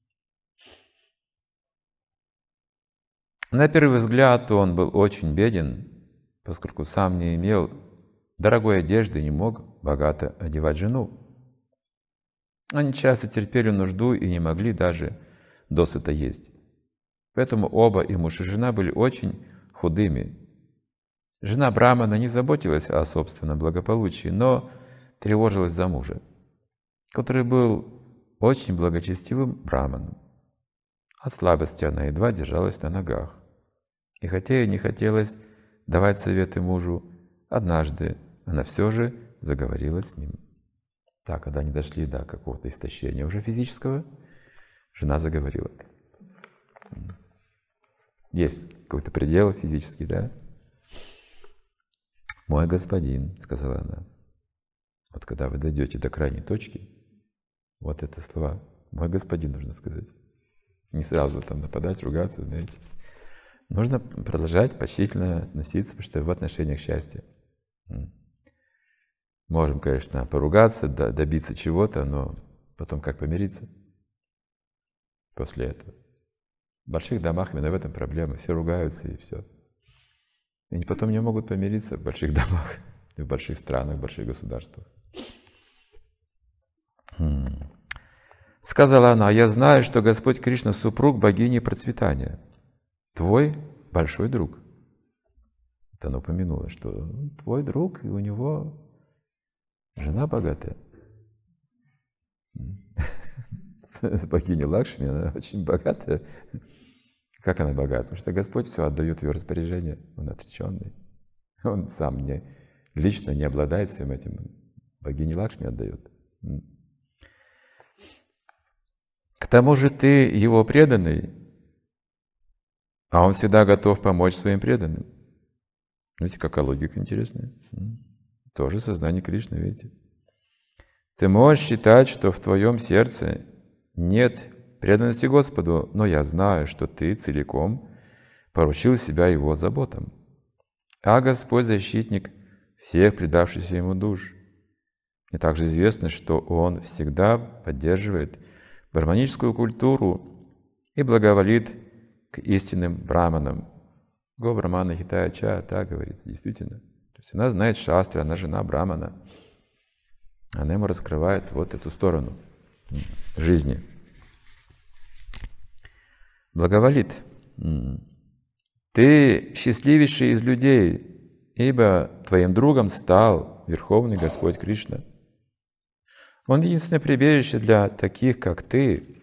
На первый взгляд он был очень беден, поскольку сам не имел дорогой одежды и не мог богато одевать жену. Они часто терпели нужду и не могли даже досыта есть. Поэтому оба, и муж и жена, были очень худыми. Жена Брамана не заботилась о собственном благополучии, но тревожилась за мужа, который был очень благочестивым браманом. От слабости она едва держалась на ногах. И хотя ей не хотелось давать советы мужу, однажды она все же заговорила с ним. Так, когда они дошли до какого-то истощения уже физического, жена заговорила. Есть какой-то предел физический, да? «Мой господин», — сказала она, — вот когда вы дойдете до крайней точки, вот это слова «мой господин» нужно сказать. Не сразу там нападать, ругаться, знаете. Нужно продолжать почтительно относиться, потому что в отношениях счастья. Можем, конечно, поругаться, добиться чего-то, но потом как помириться после этого? В больших домах именно в этом проблема. Все ругаются и все. И потом не могут помириться в больших домах, в больших странах, в больших государствах. Сказала она: «Я знаю, что Господь Кришна — супруг богини процветания, твой большой друг». Это она упомянула, что твой друг, и у него жена богатая. Богиня Лакшми, она очень богатая. Как она богата? Потому что Господь все отдает в ее распоряжение. Он отреченный. Он сам не, лично не обладает всем этим. Богиня Лакшми отдает. К тому же ты его преданный, а он всегда готов помочь своим преданным. Видите, какая логика интересная. Тоже сознание Кришны, видите. Ты можешь считать, что в твоем сердце нет преданности Господу, но я знаю, что ты целиком поручил себя его заботам. А Господь — защитник всех предавшихся ему душ. И также известно, что он всегда поддерживает брахманическую культуру и благоволит к истинным браманам. Го Брамана Хитая Ча, так говорится, действительно. То есть она знает шастры, она жена брамана. Она ему раскрывает вот эту сторону жизни. Благоволит. Ты счастливейший из людей, ибо твоим другом стал Верховный Господь Кришна. Он единственное прибежище для таких, как ты,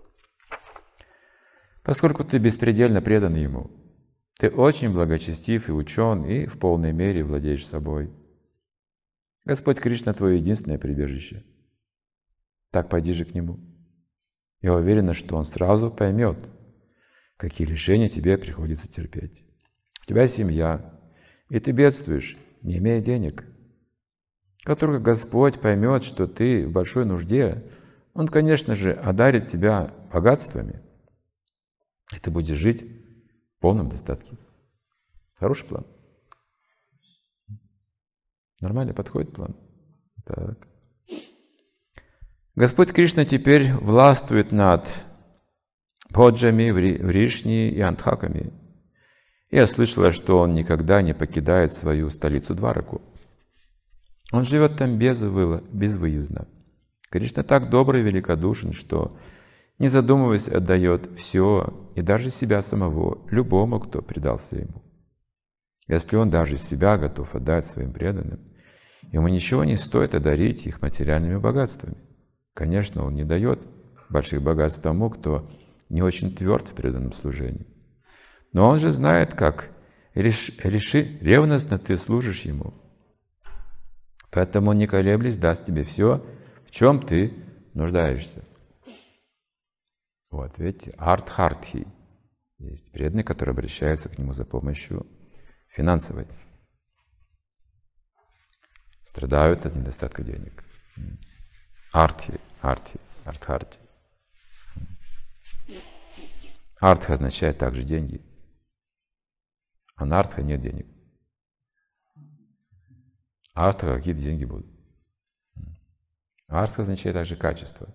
поскольку ты беспредельно предан Ему. Ты очень благочестив и учен, и в полной мере владеешь собой. Господь Кришна — твое единственное прибежище. Так пойди же к Нему. Я уверена, что Он сразу поймет, какие лишения тебе приходится терпеть. У тебя семья, и ты бедствуешь, не имея денег. Как только Господь поймет, что ты в большой нужде, Он, конечно же, одарит тебя богатствами, и ты будешь жить в полном достатке. Хороший план. Нормально подходит план? Так. Господь Кришна теперь властвует над Бhoджами, Вришни и Антхаками. Я слышала, что он никогда не покидает свою столицу Двараку. Он живет там безвыездно. Кришна так добрый и великодушен, что, не задумываясь, отдает все и даже себя самого любому, кто предался ему. Если он даже себя готов отдать своим преданным, ему ничего не стоит одарить их материальными богатствами. Конечно, он не дает больших богатств тому, кто не очень тверд в преданном служении. Но он же знает, как реш, реши, ревностно ты служишь ему. Поэтому он, не колеблясь, даст тебе все, в чем ты нуждаешься. Вот, видите, артхартхи. Есть преданные, которые обращаются к нему за помощью финансовой. Страдают от недостатка денег. Артхи, артхи, артхарти. Артха означает также деньги. А на артха нет денег. Артха какие-то деньги будут. Артха означает также качество.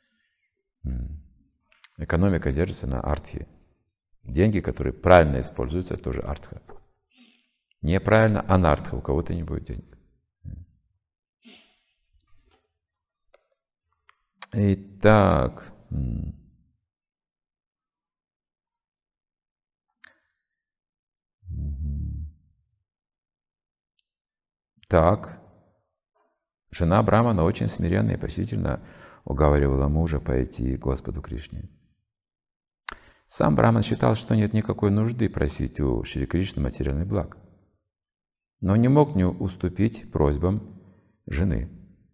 Экономика держится на артхе. Деньги, которые правильно используются, тоже артха. Неправильно анартха, у кого-то не будет денег. Итак, Так, жена Брамана очень смиренно и почтительно уговаривала мужа пойти к Господу Кришне. Сам Браман считал, что нет никакой нужды просить у Шри Кришны материальных благ, но не мог не уступить просьбам жены.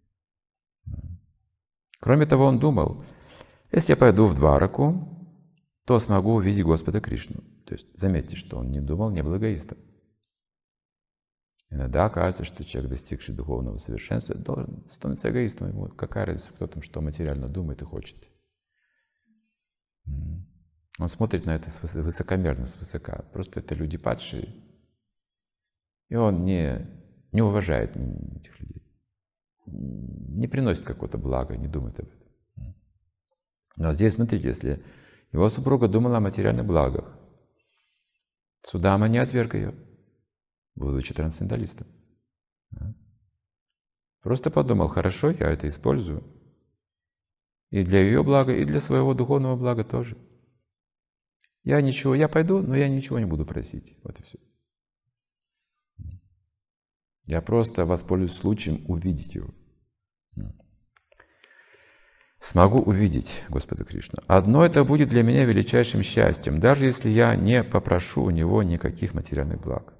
Кроме того, он думал, если я пойду в Двараку, то смогу увидеть Господа Кришну. То есть, заметьте, что он не думал, не был эгоистом. Иногда кажется, что человек, достигший духовного совершенства, должен становиться эгоистом. Ему какая разница, кто там что материально думает и хочет. Он смотрит на это высокомерно, свысока. Просто это люди падшие. И он не, не уважает этих людей. Не приносит какого-то блага, не думает об этом. Но здесь, смотрите, если его супруга думала о материальных благах, Судама не отверг ее, будучи трансценденталистом. Просто подумал, хорошо, я это использую. И для ее блага, и для своего духовного блага тоже. Я ничего, я пойду, но я ничего не буду просить. Вот и все. Я просто воспользуюсь случаем увидеть его. Смогу увидеть Господа Кришну. Одно это будет для меня величайшим счастьем, даже если я не попрошу у него никаких материальных благ.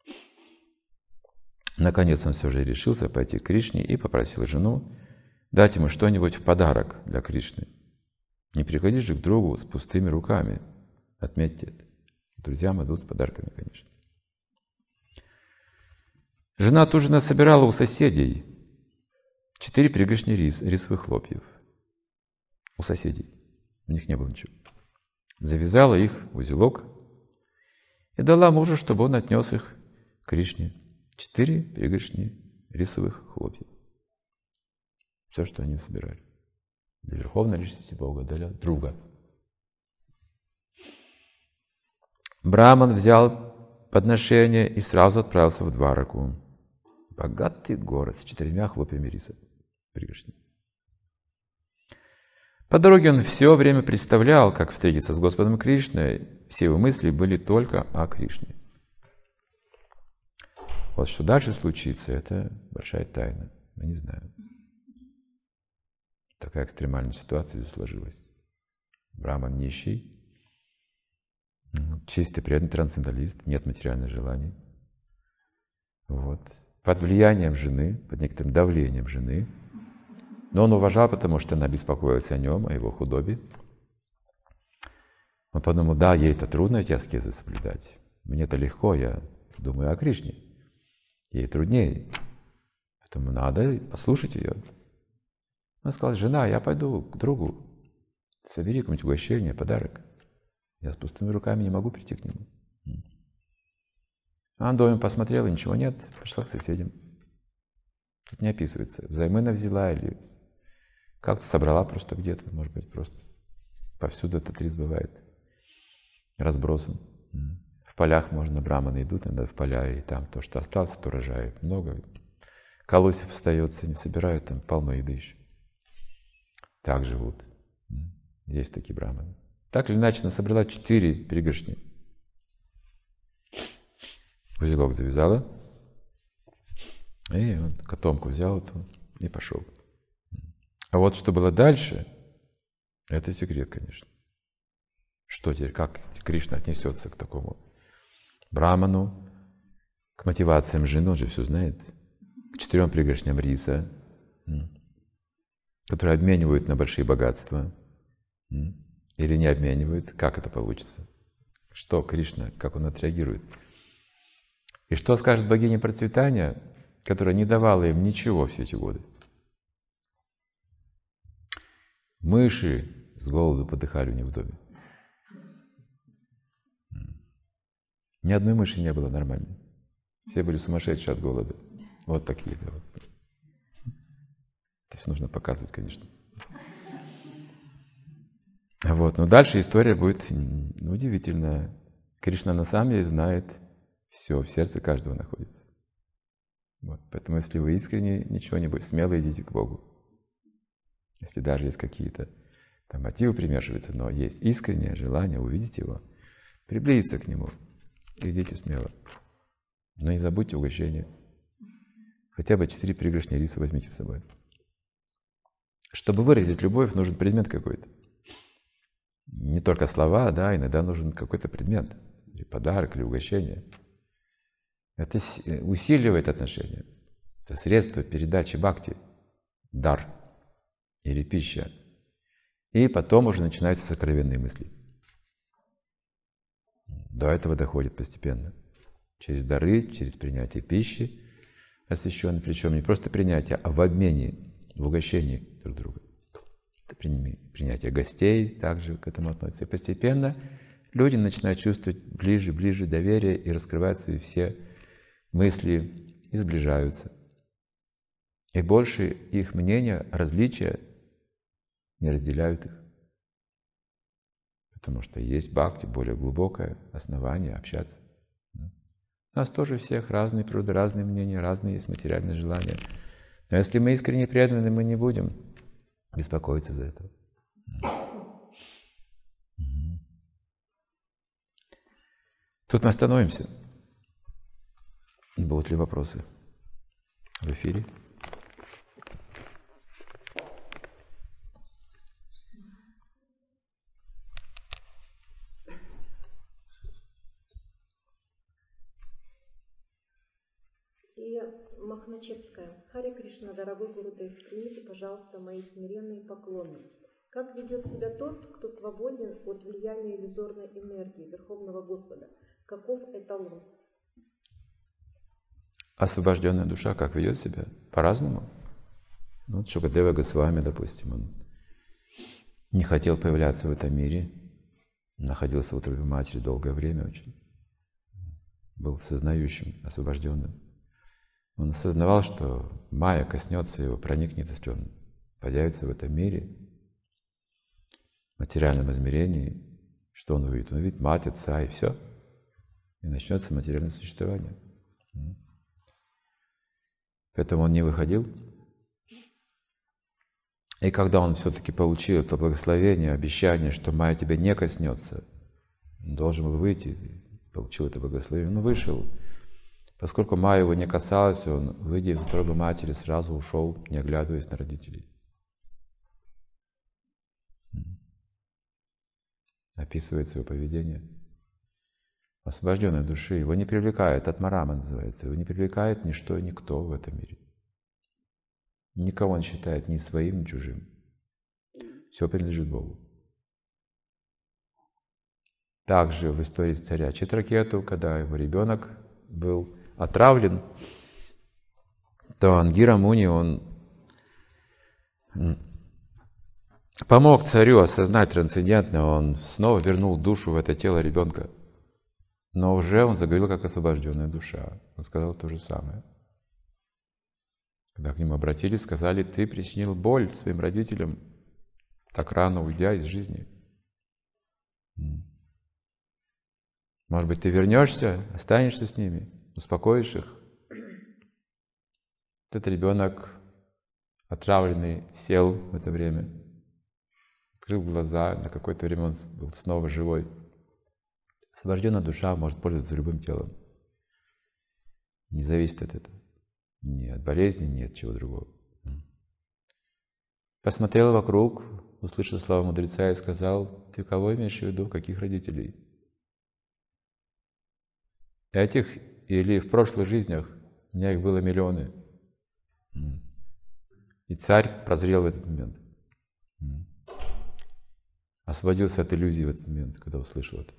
Наконец он все же решился пойти к Кришне и попросил жену дать ему что-нибудь в подарок для Кришны. Не приходишь же к другу с пустыми руками. Отметьте это. Друзьям идут с подарками, конечно. Жена тут же насобирала у соседей четыре пригоршни рис, рисовых хлопьев. У соседей. У них не было ничего. Завязала их в узелок и дала мужу, чтобы он отнес их к Кришне. Четыре пригоршни рисовых хлопьев. Все, что они собирали. Для Верховной Личности Бога, для друга. Браман взял подношение и сразу отправился в Двараку. Богатый город с четырьмя хлопьями риса. Пригоршни. По дороге он все время представлял, как встретиться с Господом Кришной. Все его мысли были только о Кришне. Вот что дальше случится, это большая тайна. Мы не знаем. Такая экстремальная ситуация здесь сложилась. Браман нищий, чистый преданный трансценденталист, нет материальных желаний. Вот. Под влиянием жены, под некоторым давлением жены. Но он уважал, потому что она беспокоилась о нем, о его худобе. Он подумал, да, ей это трудно эти аскезы соблюдать. Мне это легко, я думаю о Кришне. Ей труднее. Поэтому надо послушать ее. Она сказала, жена, я пойду к другу. Собери какое-нибудь угощение, подарок. Я с пустыми руками не могу прийти к нему. Она дома посмотрела, ничего нет, пошла к соседям. Тут не описывается, взаймы взяла или как-то собрала просто где-то, может быть, просто повсюду этот рис бывает разбросан. В полях можно, браманы идут иногда в поля, и там то, что осталось, то урожает. Много колосьев остается, не собирают, там полно еды еще. Так живут. Есть такие браманы. Так или иначе, она собрала четыре пригоршни. Узелок завязала, и он котомку взял эту и пошел. А вот что было дальше, это секрет, конечно. Что теперь, как Кришна отнесется к такому браману, к мотивациям жены, он же все знает, к четырем пригоршням риса, которые обменивают на большие богатства, или не обменивают, как это получится, что Кришна, как он отреагирует. И что скажет богиня процветания, которая не давала им ничего все эти годы? Мыши с голоду подыхали у них в доме. Ни одной мыши не было нормальной. Все были сумасшедшие от голода. Вот такие. Да, вот. Это все нужно показывать, конечно. Вот. Но дальше история будет удивительная. Кришна на самом деле знает все, в сердце каждого находится. Вот. Поэтому, если вы искренне, ничего не будет, смело идите к Богу. Если даже есть какие-то там мотивы примешиваются, но есть искреннее желание увидеть Его, приблизиться к Нему, идите смело. Но не забудьте угощение. Хотя бы четыре пригоршни риса возьмите с собой. Чтобы выразить любовь, нужен предмет какой-то. Не только слова, да, иногда нужен какой-то предмет. Или подарок, или угощение. Это усиливает отношения. Это средство передачи бхакти, дар или пища. И потом уже начинаются сокровенные мысли. До этого доходит постепенно. Через дары, через принятие пищи освященной, причем не просто принятие, а в обмене, в угощении друг друга. Это принятие гостей также к этому относится. И постепенно люди начинают чувствовать ближе, ближе доверие и раскрывать свои все мысли и сближаются. И больше их мнения, различия не разделяют их. Потому что есть бхакти, более глубокое основание общаться. У нас тоже всех разные природы, разные мнения, разные есть материальные желания. Но если мы искренне преданы, мы не будем беспокоиться за это. Тут мы остановимся. Будут ли вопросы в эфире? И Махначевская. Харе Кришна, дорогой Гурудев, примите, пожалуйста, мои смиренные поклоны. Как ведет себя тот, кто свободен от влияния иллюзорной энергии Верховного Господа? Каков эталон? Освобожденная душа как ведет себя? По-разному. Ну, вот Шукадева Госвами, допустим, он не хотел появляться в этом мире, находился в утробе матери долгое время очень, был сознающим, освобожденным. Он осознавал, что майя коснется его, проникнет, если он появится в этом мире, в материальном измерении. Что он увидит? Он увидит мать, отца, и все. И начнется материальное существование. Поэтому он не выходил. И когда он все-таки получил это благословение, обещание, что майя тебя не коснется, он должен был выйти, получил это благословение, он вышел. Поскольку майя его не касалась, он, выйдя из утробы матери, сразу ушел, не оглядываясь на родителей. Описывает свое поведение. Освобожденной души. Его не привлекает, атмарама называется, его не привлекает ничто и никто в этом мире. Никого он считает ни своим, ни чужим. Все принадлежит Богу. Также в истории царя Читракету, когда его ребенок был отравлен, то Ангира Муни, он помог царю осознать трансцендентное, он снова вернул душу в это тело ребенка. Но уже он заговорил как освобожденная душа. Он сказал то же самое. Когда к нему обратились, сказали: ты причинил боль своим родителям, так рано уйдя из жизни. Может быть, ты вернешься, останешься с ними, успокоишь их. Этот ребенок, отравленный, сел в это время, открыл глаза, на какое-то время он был снова живой. Освобожденная душа может пользоваться любым телом. Не зависит от этого. Ни от болезни, ни от чего другого. Посмотрел вокруг, услышал слова мудреца и сказал: ты кого имеешь в виду, каких родителей? Этих или в прошлых жизнях? У меня их было миллионы. И царь прозрел в этот момент. Освободился от иллюзий в этот момент, когда услышал это.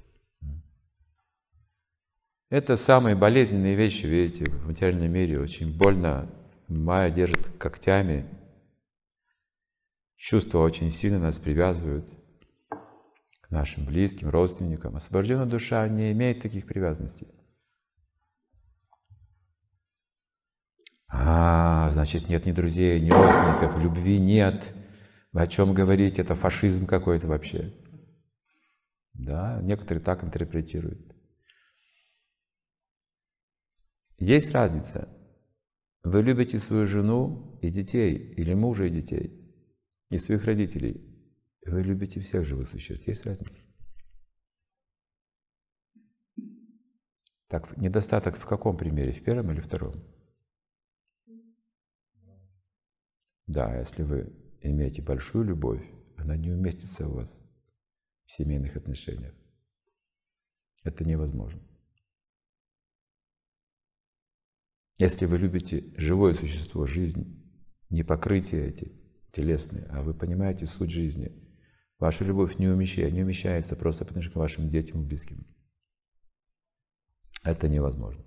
Это самые болезненные вещи, видите, в материальном мире. Очень больно. Майя держит когтями. Чувства очень сильно нас привязывают к нашим близким, родственникам. Освобожденная душа не имеет таких привязанностей. А, значит, нет ни друзей, ни родственников, любви нет. Вы о чем говорите? Это фашизм какой-то вообще. Да, некоторые так интерпретируют. Есть разница. Вы любите свою жену и детей, или мужа и детей, и своих родителей. Вы любите всех живых существ. Есть разница? Так, недостаток в каком примере? В первом или втором? Да, если вы имеете большую любовь, она не уместится у вас в семейных отношениях. Это невозможно. Если вы любите живое существо, жизнь, не покрытие эти телесные, а вы понимаете суть жизни, ваша любовь не умещается, не умещается просто потому, что к вашим детям и близким. Это невозможно.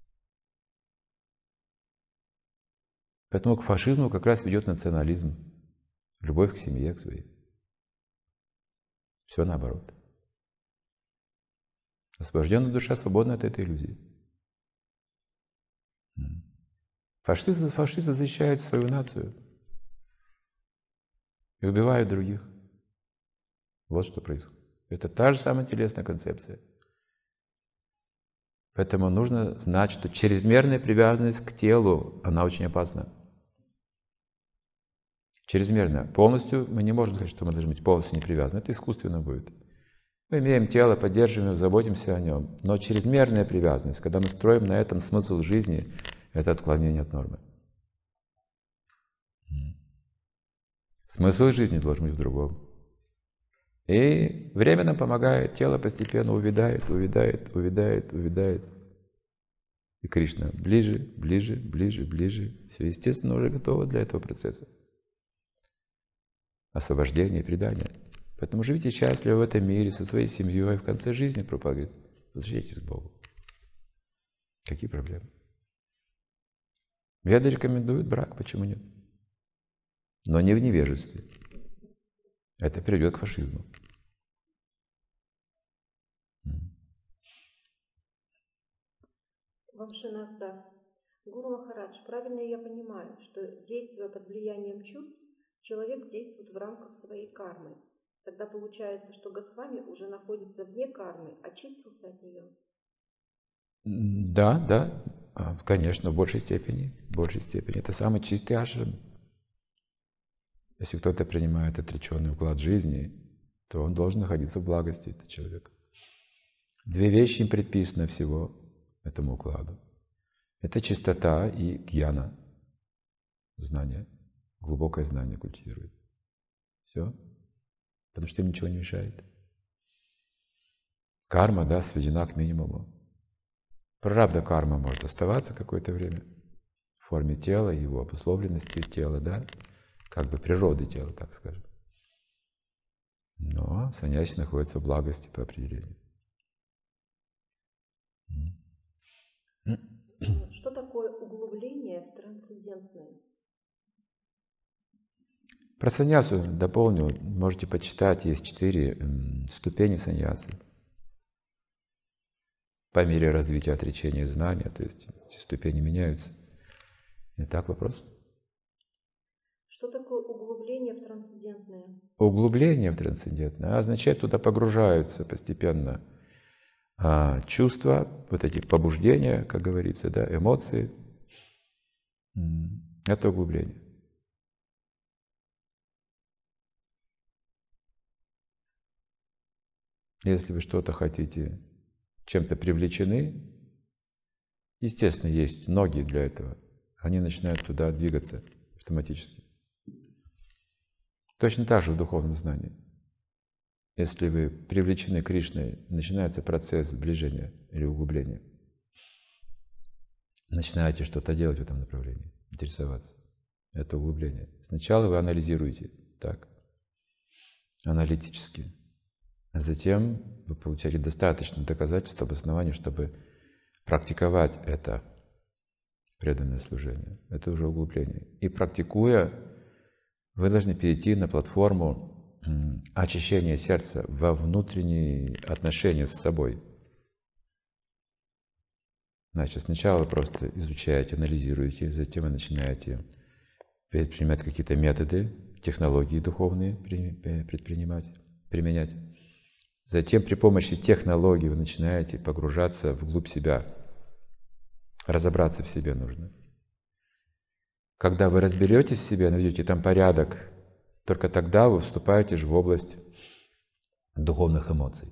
Поэтому к фашизму как раз ведет национализм, любовь к семье, к своей. Все наоборот. Освобожденная душа свободна от этой иллюзии. Фашисты, фашисты защищают свою нацию и убивают других. Вот что происходит. Это та же самая телесная концепция. Поэтому нужно знать, что чрезмерная привязанность к телу, она очень опасна. Чрезмерно. Полностью мы не можем сказать, что мы должны быть полностью не привязаны. Это искусственно будет. Мы имеем тело, поддерживаем его, заботимся о нем. Но чрезмерная привязанность, когда мы строим на этом смысл жизни, это отклонение от нормы. Смысл жизни должен быть в другом. И время нам помогает, тело постепенно увядает, увядает, увядает, увядает. И Кришна ближе, ближе, ближе, ближе. Все, естественно, уже готово для этого процесса. Освобождение и предание. Поэтому живите счастливо в этом мире, со своей семьей, и в конце жизни, Прабхупада говорит, возвращайтесь к Богу. Какие проблемы? Веды рекомендуют брак, почему нет? Но не в невежестве. Это приведет к фашизму. Вамшинах-дас. Гуру Махарадж, правильно я понимаю, что, действуя под влиянием чувств, человек действует в рамках своей кармы. Тогда получается, что Госвами уже находится вне кармы, очистился от нее. Да, да, конечно, в большей степени. В большей степени. Это самый чистый ашрам. Если кто-то принимает отреченный уклад жизни, то он должен находиться в благости, этот человек. Две вещи им предписаны всего этому укладу. Это чистота и гьяна, знание, глубокое знание культивирует. Все. Потому что им ничего не мешает. Карма, да, сведена к минимуму. Прарабдха карма может оставаться какое-то время в форме тела, его обусловленности тела, да, как бы природы тела, так скажем. Но саньяси находится в благости по определению. Что такое углубление в трансцендентное? Про саньясу дополню, можете почитать, есть четыре ступени саньясы. По мере развития отречения и знания, то есть эти ступени меняются. Итак, вопрос? Что такое углубление в трансцендентное? Углубление в трансцендентное означает, туда погружаются постепенно а, чувства, вот эти побуждения, как говорится, да, эмоции. Это углубление. Если вы что-то хотите, чем-то привлечены, естественно, есть ноги для этого. Они начинают туда двигаться автоматически. Точно так же в духовном знании. Если вы привлечены Кришной, начинается процесс сближения или углубления. Начинаете что-то делать в этом направлении, интересоваться. Это углубление. Сначала вы анализируете так, аналитически. А затем вы получаете достаточно доказательств, обоснований, чтобы практиковать это преданное служение. Это уже углубление. И практикуя, вы должны перейти на платформу очищения сердца во внутренние отношения с собой. Значит, сначала вы просто изучаете, анализируете, затем вы начинаете предпринимать какие-то методы, технологии духовные предпринимать, применять. Затем при помощи технологий вы начинаете погружаться вглубь себя. Разобраться в себе нужно. Когда вы разберетесь в себе, найдете там порядок, только тогда вы вступаете же в область духовных эмоций.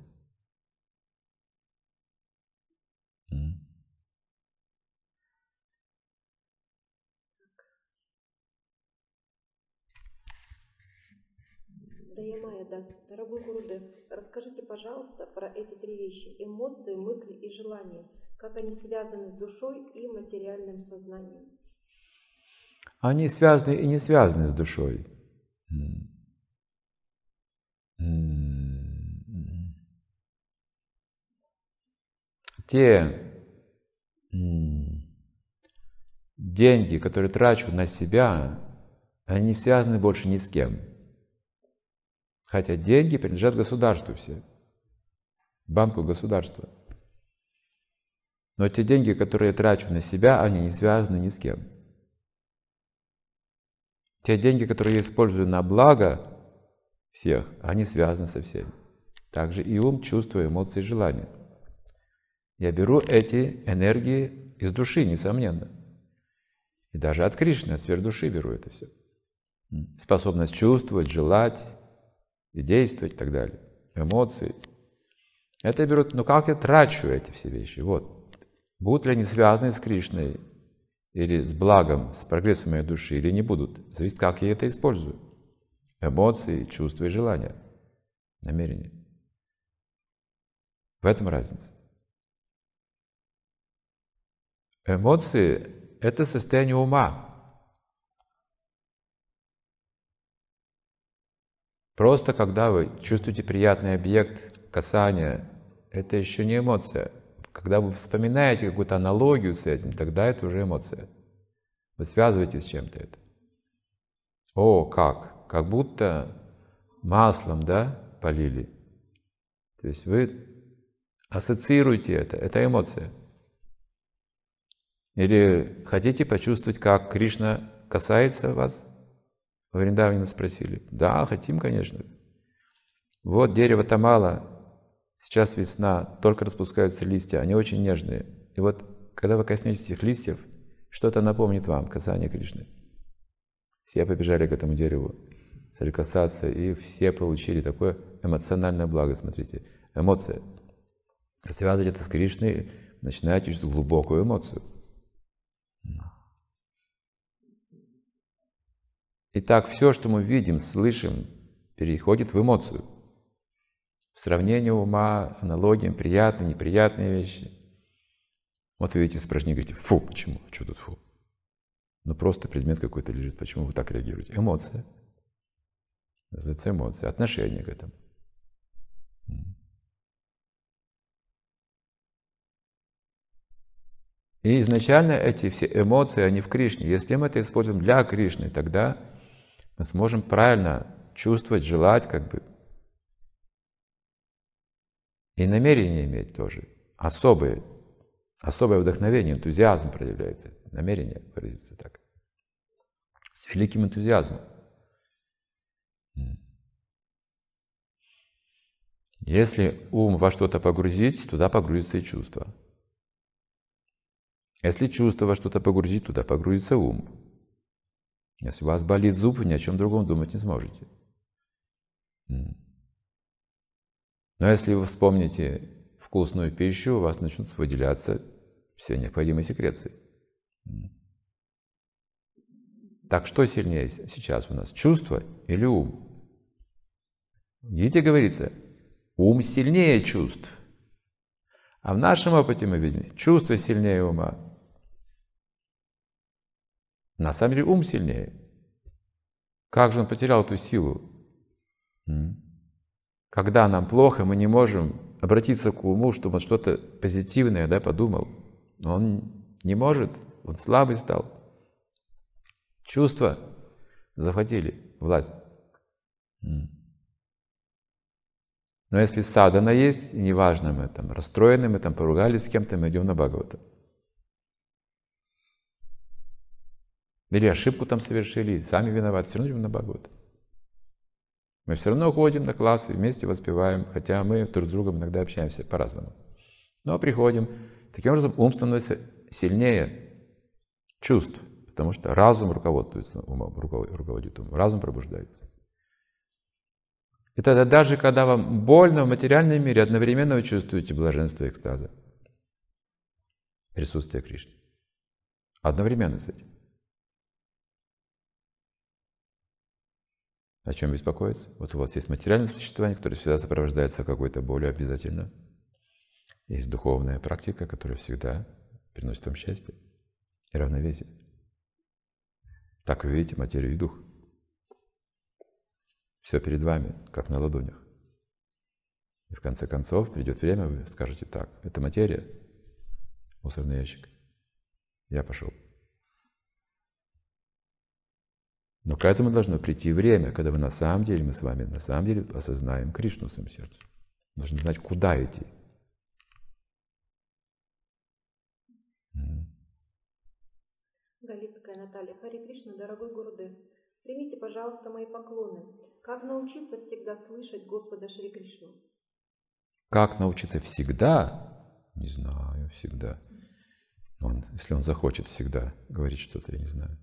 Дас, дорогой Гурудев, расскажите, пожалуйста, про эти три вещи: эмоции, мысли и желания. Как они связаны с душой и материальным сознанием? Они связаны и не связаны с душой. Те деньги, которые трачу на себя, они не связаны больше ни с кем. Хотя деньги принадлежат государству все, банку государства. Но те деньги, которые я трачу на себя, они не связаны ни с кем. Те деньги, которые я использую на благо всех, они связаны со всеми. Также и ум, чувства, эмоции, желания. Я беру эти энергии из души, несомненно. И даже от Кришны, от сверхдуши беру это все. Способность чувствовать, желать и действовать и так далее. Эмоции. Это я беру, ну как я трачу эти все вещи? Вот. Будут ли они связаны с Кришной или с благом, с прогрессом моей души, или не будут? Зависит, как я это использую. Эмоции, чувства и желания. Намерения. В этом разница. Эмоции – это состояние ума. Просто когда вы чувствуете приятный объект касания, это еще не эмоция. Когда вы вспоминаете какую-то аналогию с этим, тогда это уже эмоция. Вы связываете с чем-то это. О, как? Как будто маслом, да, полили. То есть вы ассоциируете это, это эмоция. Или хотите почувствовать, как Кришна касается вас? В Вриндаване спросили. Да, хотим, конечно. Вот дерево тамала, сейчас весна, только распускаются листья, они очень нежные. И вот, когда вы коснетесь этих листьев, что-то напомнит вам касание Кришны. Все побежали к этому дереву, стали касаться, и все получили такое эмоциональное благо. Смотрите, эмоция. Связывать это с Кришной, начинаете чувствовать глубокую эмоцию. Итак, все, что мы видим, слышим, переходит в эмоцию. В сравнении ума, аналогиям, приятные, неприятные вещи. Вот вы видите испражнение, говорите, фу, почему? Что тут фу? Ну просто предмет какой-то лежит, почему вы так реагируете? Эмоция. Это эмоция, отношение к этому. И изначально эти все эмоции, они в Кришне. Если мы это используем для Кришны, тогда мы сможем правильно чувствовать, желать, как бы. И намерение иметь тоже. Особые, особое вдохновение, энтузиазм проявляется. Намерение выразится так. С великим энтузиазмом. Если ум во что-то погрузить, туда погрузится и чувство. Если чувство во что-то погрузить, туда погрузится ум. Если у вас болит зуб, вы ни о чем другом думать не сможете. Но если вы вспомните вкусную пищу, у вас начнут выделяться все необходимые секреции. Так что сильнее сейчас у нас, чувство или ум? Видите, говорится, ум сильнее чувств. А в нашем опыте мы видим, чувство сильнее ума. На самом деле ум сильнее. Как же он потерял эту силу? Когда нам плохо, мы не можем обратиться к уму, чтобы он что-то позитивное, да, подумал. Он не может, он слабый стал. Чувства захватили власть. Но если садхана есть, и неважно, мы там расстроены, мы там поругались с кем-то, мы идем на Бхагавата. Или ошибку там совершили, сами виноваты, все равно идем на Бхагавата. Мы все равно ходим на классы, вместе воспеваем, хотя мы друг с другом иногда общаемся по-разному. Но приходим. Таким образом, ум становится сильнее чувств, потому что разум руководствуется умом, руководит умом, разум пробуждается. И тогда даже когда вам больно в материальном мире, одновременно вы чувствуете блаженство и экстаза, присутствие Кришны. Одновременно с этим. О чем беспокоиться? Вот у вас есть материальное существование, которое всегда сопровождается какой-то болью обязательно. Есть духовная практика, которая всегда приносит вам счастье и равновесие. Так вы видите материю и дух. Все перед вами, как на ладонях. И в конце концов придет время, вы скажете так: это материя, мусорный ящик. Я пошел. Но к этому должно прийти время, когда вы на самом деле, мы с вами на самом деле осознаем Кришну в своем сердце. Должны знать, куда идти. Галицкая Наталья. Харе Кришна, дорогой Гурудев, примите, пожалуйста, мои поклоны. Как научиться всегда слышать Господа Шри Кришну? Как научиться всегда? Не знаю, всегда. Он, если он захочет всегда говорить что-то, я не знаю.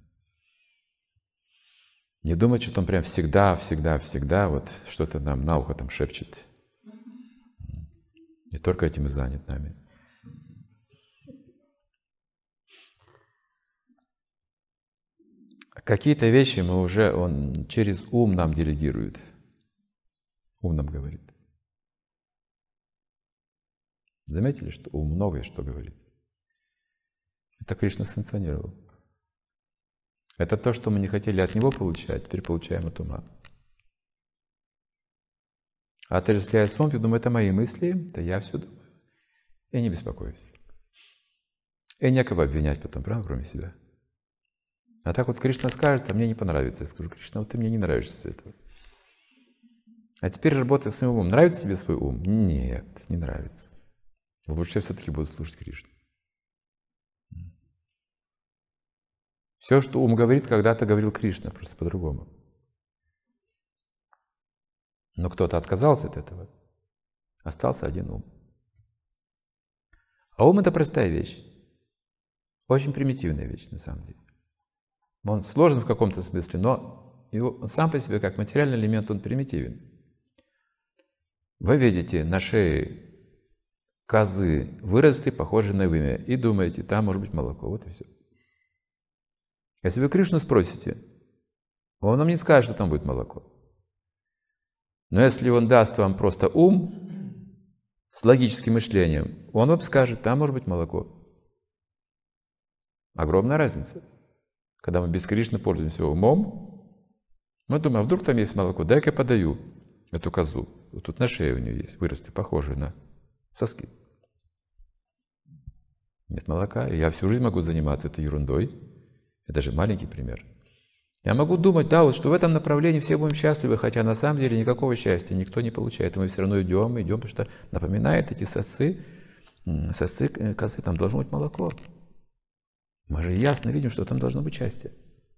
Не думать, что он прям всегда, всегда, всегда вот что-то нам на ухо там шепчет. Не только этим и занят нами. Какие-то вещи мы уже, он через ум нам делегирует. Ум нам говорит. Заметили, что ум многое что говорит? Это Кришна санкционировал. Это то, что мы не хотели от него получать, теперь получаем от ума. А отождествляя с умом, я думаю, это мои мысли, это я все думаю. И не беспокоюсь. И некого обвинять потом, правда, кроме себя. А так вот Кришна скажет, а мне не понравится. Я скажу: Кришна, вот ты мне не нравишься с этого. А теперь работай с своим умом. Нравится тебе свой ум? Нет, не нравится. Лучше я все-таки буду слушать Кришну. Все, что ум говорит, когда-то говорил Кришна, просто по-другому. Но кто-то отказался от этого. Остался один ум. А ум — это простая вещь. Очень примитивная вещь, на самом деле. Он сложен в каком-то смысле, но его, он сам по себе, как материальный элемент, он примитивен. Вы видите на шее козы выросты, похожие на вымя, и думаете, там может быть молоко. Вот и все. Если вы Кришну спросите, он вам не скажет, что там будет молоко. Но если он даст вам просто ум с логическим мышлением, он вам скажет, там может быть молоко. Огромная разница. Когда мы без Кришны пользуемся умом, мы думаем, а вдруг там есть молоко, дай-ка я подаю эту козу. Вот тут на шее у нее есть выросты, похожие на соски. Нет молока, и я всю жизнь могу заниматься этой ерундой. Это же маленький пример. Я могу думать, да, вот что в этом направлении все будем счастливы, хотя на самом деле никакого счастья никто не получает. И мы все равно идем, идем, потому что напоминает эти сосцы, сосцы козы, там должно быть молоко. Мы же ясно видим, что там должно быть счастье.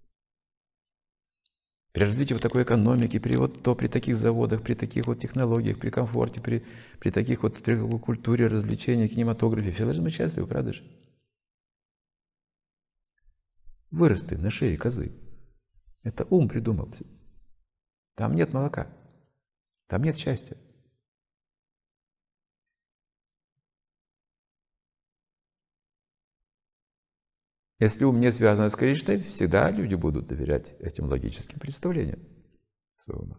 При развитии вот такой экономики, при вот то, при таких заводах, при таких вот технологиях, при комфорте, при, при таких вот при культуре, развлечениях, кинематографе, все должны быть счастливы, правда же? Выросты на шее козы. Это ум придумал. Там нет молока. Там нет счастья. Если ум не связан с Кришной, всегда люди будут доверять этим логическим представлениям своего ума.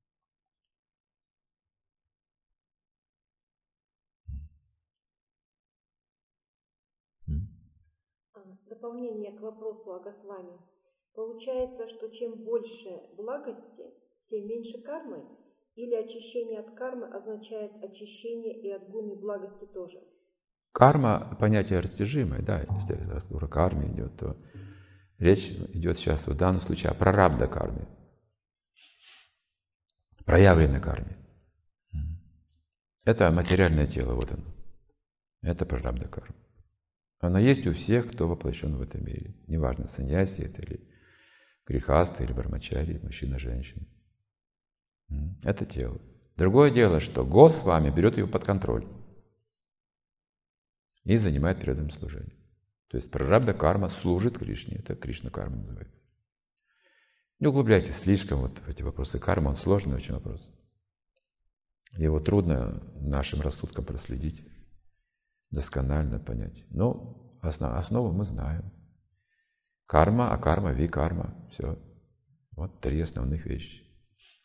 Дополнение к вопросу о Госвами. Получается, что чем больше благости, тем меньше кармы? Или очищение от кармы означает очищение и от гуны благости тоже? Карма — понятие растяжимое, да, если разговор о карме идет, то речь идет сейчас в данном случае о прарабдха карме, проявленной карме. Это материальное тело, вот оно. Это прарабдха карма. Она есть у всех, кто воплощен в этом мире. Неважно, саньяси это или грихаста, или брамачари, мужчина, женщина. Это тело. Другое дело, что Госвами берет его под контроль и занимает преданным служением. То есть прарабдха карма служит Кришне. Это Кришна карма называется. Не углубляйтесь слишком вот в эти вопросы кармы. Он сложный очень вопрос. Его трудно нашим рассудком проследить, досконально понять. Но основ, основу мы знаем. Карма, акарма, викарма. Все. Вот три основных вещи.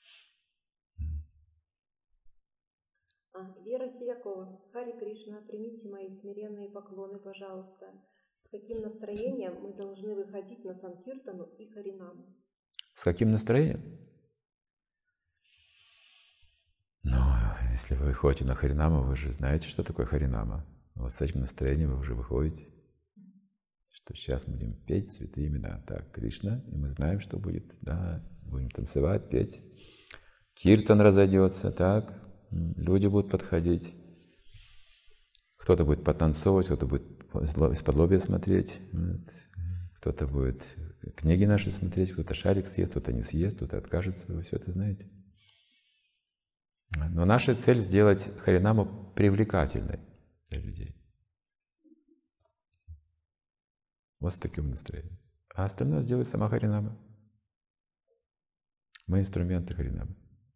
А, Вера Сиякова. Хари Кришна, примите мои смиренные поклоны, пожалуйста. С каким настроением мы должны выходить на Санкиртану и Харинаму? С каким настроением? Ну, если вы ходите на Харинаму, вы же знаете, что такое Харинама. Вот с этим настроением вы уже выходите. Что сейчас мы будем петь святые имена. Так, Кришна, и мы знаем, что будет. Да, будем танцевать, петь. Киртан разойдется, так. Люди будут подходить. Кто-то будет потанцовывать, кто-то будет из-под лобья смотреть. Вот. Кто-то будет книги наши смотреть, кто-то шарик съест, кто-то не съест, кто-то откажется. Вы все это знаете. Но наша цель сделать Харинаму привлекательной для людей. Вот с таким настроением. А остальное сделает сама Харинама. Мы инструменты Харинамы.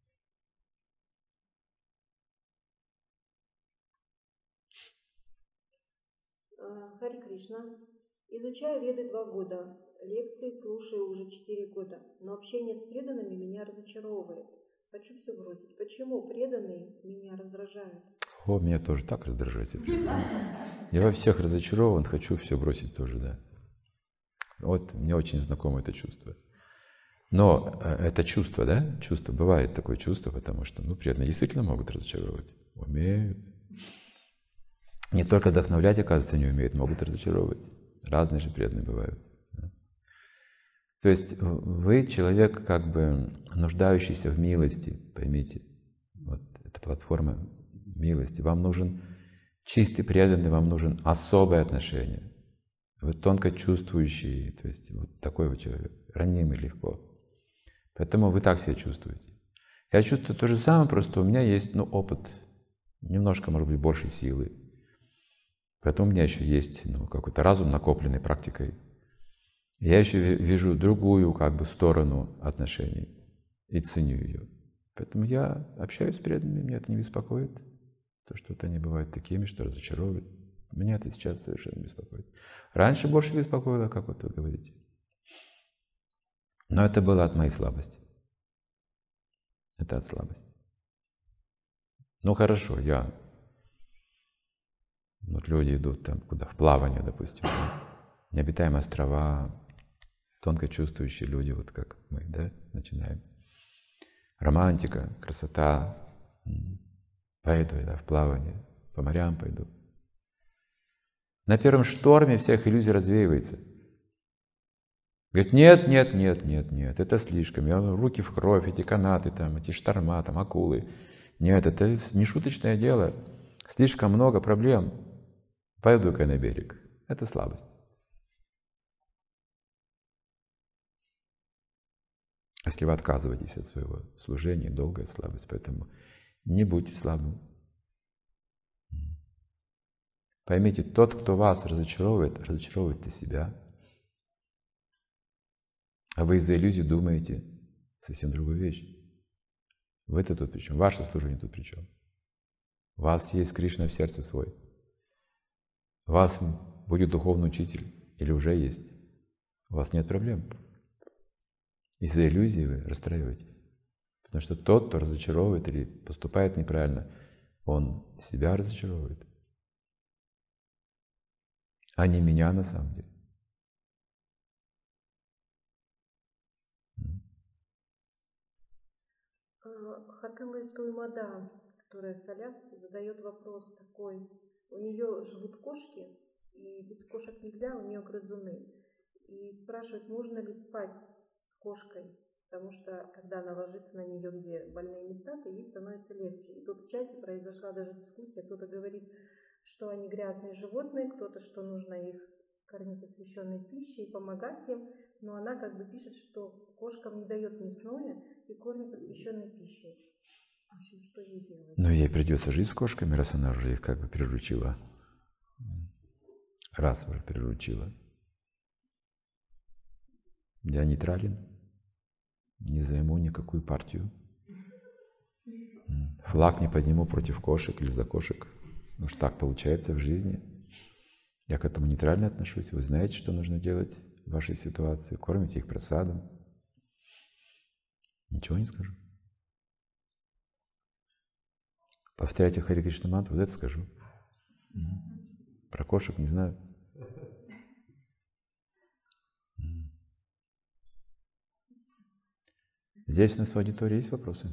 Хари Кришна. Изучаю Веды два года. Лекции слушаю уже четыре года. Но общение с преданными меня разочаровывает. Хочу все бросить. Почему преданные меня раздражают? О, меня тоже так раздражает. Я во всех разочарован, хочу все бросить тоже, да. Вот мне очень знакомо это чувство. Но это чувство, да, чувство, бывает такое чувство, потому что, ну, преданные действительно могут разочаровывать, умеют. Не только вдохновлять, оказывается, не умеют, могут разочаровывать. Разные же преданные бывают. Да? То есть вы человек, как бы нуждающийся в милости, поймите. Вот эта платформа милости. Вам нужен чистый преданный, вам нужен особое отношение. Вы тонко чувствующий, то есть вот такой вот человек, ранимый легко. Поэтому вы так себя чувствуете. Я чувствую то же самое, просто у меня есть, ну, опыт, немножко, может быть, большей силы. Поэтому у меня еще есть, ну, какой-то разум, накопленный практикой. Я еще вижу другую, как бы, сторону отношений и ценю ее. Поэтому я общаюсь с преданными, меня это не беспокоит. То, что вот они бывают такими, что разочаровывают. Меня это сейчас совершенно не беспокоит. Раньше больше беспокоило, как вот вы говорите. Но это было от моей слабости. Это от слабости. Ну хорошо, я... Вот люди идут там куда? В плавание, допустим. Необитаемые острова, тонко чувствующие люди, вот как мы, да, начинаем. Романтика, красота. Пойду я, да, в плавание, по морям пойду. На первом шторме всех иллюзий развеивается. Говорит, нет, нет, нет, нет, нет, это слишком. Я, руки в кровь, эти канаты, там, эти шторма, там, акулы. Нет, это не шуточное дело. Слишком много проблем. Пойду-ка я на берег. Это слабость. Если вы отказываетесь от своего служения, долгая слабость. Поэтому не будьте слабым. Поймите, тот, кто вас разочаровывает, разочаровывает и себя. А вы из-за иллюзии думаете совсем другую вещь. Вы-то тут при чем? Ваше служение тут при чем? У вас есть Кришна в сердце свой. У вас будет духовный учитель. Или уже есть. У вас нет проблем. Из-за иллюзии вы расстраиваетесь. Потому что тот, кто разочаровывает или поступает неправильно, он себя разочаровывает. А не меня на самом деле. Хатылы Туймада, которая в Аляске, задает вопрос такой. У нее живут кошки, и без кошек нельзя, у нее грызуны. И спрашивает, можно ли спать с кошкой, потому что когда она ложится на нее, где больные места, то ей становится легче. И тут в чате произошла даже дискуссия, кто-то говорит, что они грязные животные, кто-то, что нужно их кормить освященной пищей и помогать им, но она как бы пишет, что кошкам не дает мясное и кормит освященной пищей. В общем, что ей делать? Ну, ей придется жить с кошками, раз она уже их как бы приручила. Раз уже приручила. Я нейтрален, не займу никакую партию. Флаг не подниму против кошек или за кошек. Уж так получается в жизни. Я к этому нейтрально отношусь. Вы знаете, что нужно делать в вашей ситуации. Кормите их просадом. Ничего не скажу. Повторяйте Харе Кришна мантру, вот это скажу. Про кошек не знаю. Здесь у нас в аудитории есть вопросы?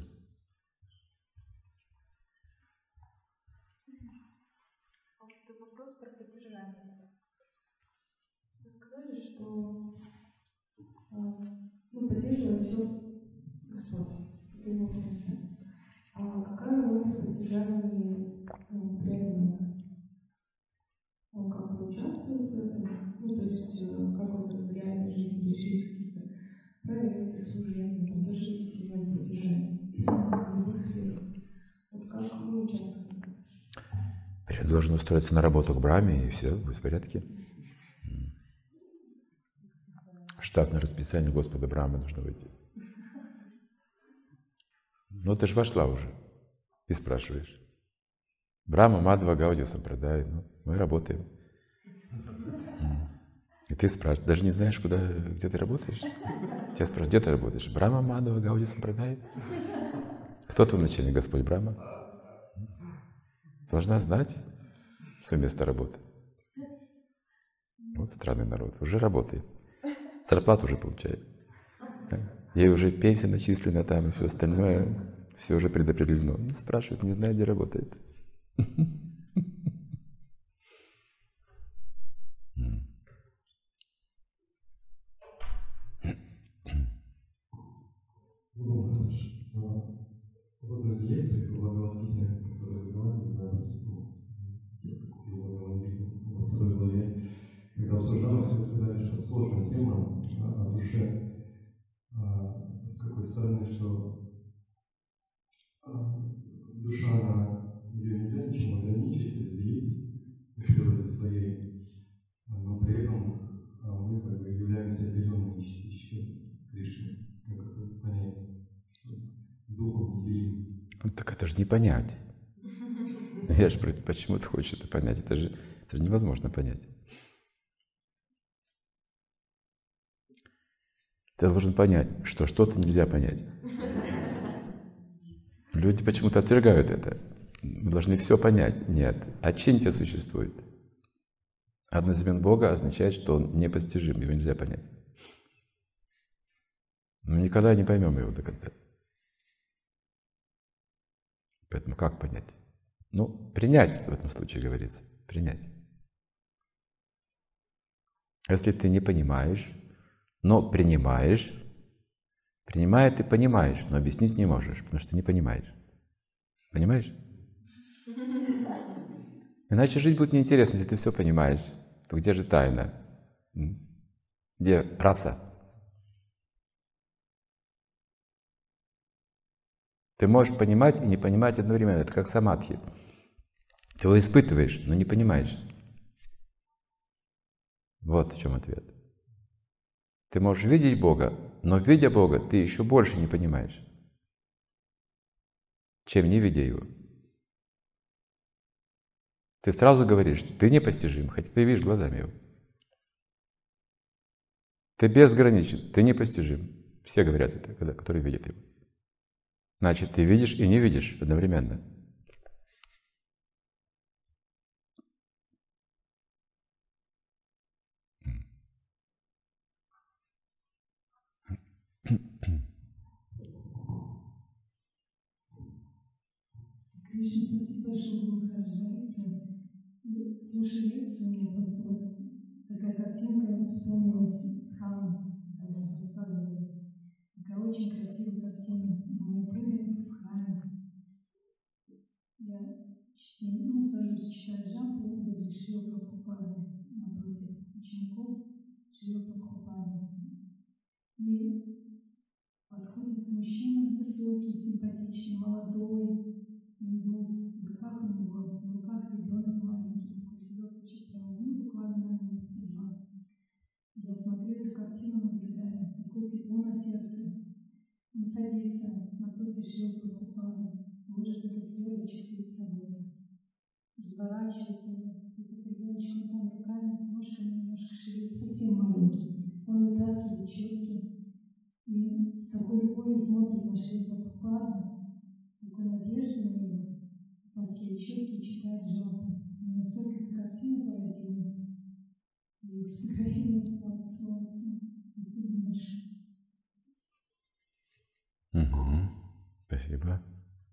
Это вопрос про поддержание. Вы сказали, что ну, поддерживать все Господь. Это его вопросы. А какая роль в поддержании ну, преданных? Он как бы участвует в этом? Ну, то есть, как он в реальной жизни решит какие-то проекты, служения, там тоже есть его поддержание в любых сферах. Вот как мы участвуем? Должен устроиться на работу к Брахме, и все, будет в порядке. В штатное расписание Господа Брахмы нужно выйти. Ну, ты ж вошла уже и спрашиваешь. Брахма, Мадхва, Гаудия, Сампрадай. Ну, мы работаем. И ты спрашиваешь, даже не знаешь, куда, где ты работаешь? Тебя спрашивают, где ты работаешь? Брахма, Мадхва, Гаудия, Сампрадай. Кто твой начальник? Господь Брахма. Должна знать свое место работы. Вот странный народ. Уже работает. Зарплату уже получает. Ей уже пенсия начислена там и все остальное. Все уже предопределено. Не спрашивают, не знаю, где работает. Вот из лекции по Бхагавад-гите, которые вы говорили, да, во второй главе, когда обсуждалось, вы сказали, что сложная тема о душе, с какой стороны, что душа, она, ее нельзя ничем ограничить, разделить в природе своей, но при этом мы как бы являемся отделенными частичкой Кришны. Как это понять? Духом неделим. Так это же не понять. Я же почему ты хочешь это понять? Это же, это же невозможно понять. Ты должен понять, что что-то нельзя понять. Люди почему-то отвергают это. Мы должны все понять. Нет. Ачинтья существует. Однозамен Бога означает, что Он непостижим, его нельзя понять. Мы никогда не поймем его до конца. Поэтому как понять? Ну, принять в этом случае говорится. Принять. Если ты не понимаешь, но принимаешь, принимая ты понимаешь, но объяснить не можешь, потому что не понимаешь. Понимаешь? Иначе жить будет неинтересно, если ты все понимаешь. То где же тайна? Где раса? Ты можешь понимать и не понимать одновременно. Это как самадхи. Ты его испытываешь, но не понимаешь. Вот в чем ответ. Ты можешь видеть Бога, но видя Бога, ты еще больше не понимаешь, чем не видя Его. Ты сразу говоришь, ты непостижим, хотя ты видишь глазами Его. Ты безграничен, ты непостижим. Все говорят это, когда, которые видят Его. Значит, ты видишь и не видишь одновременно. Кришна, спасибо большое, Махарадж, за лекцию. Слушая лекцию, мне просто вот такая картинка вспомнилась с Хамом, когда рассказывали. Такая очень красивая картина. Мы прыгаем в храме. Я ну, сажусь читать Джампу возле Шрила Прабхупады, напротив учеников Шрила Прабхупады. И подходит мужчина высокий, симпатичный, молодой, индус, в руках у него, в руках ребенок маленький, такой селедочек, прямо, ну, буквально на месте два. Я смотрю эту картину, наблюдаю, такое тепло на сердце. Он садится напротив Шрила Прабхупады, ложит этот селедочек перед собой, разворачивает его, этот ребеночек там руками, ножками немножко шевелит, совсем маленький. Он вытаскивает четки и с такой любовью смотрит на Шрила Прабхупаду, с такой надеждой на него. плоские щеки, читает жалобу. Но насколько эта картина поразила, и сфотографировала солнце. Спасибо большое. Угу. Спасибо.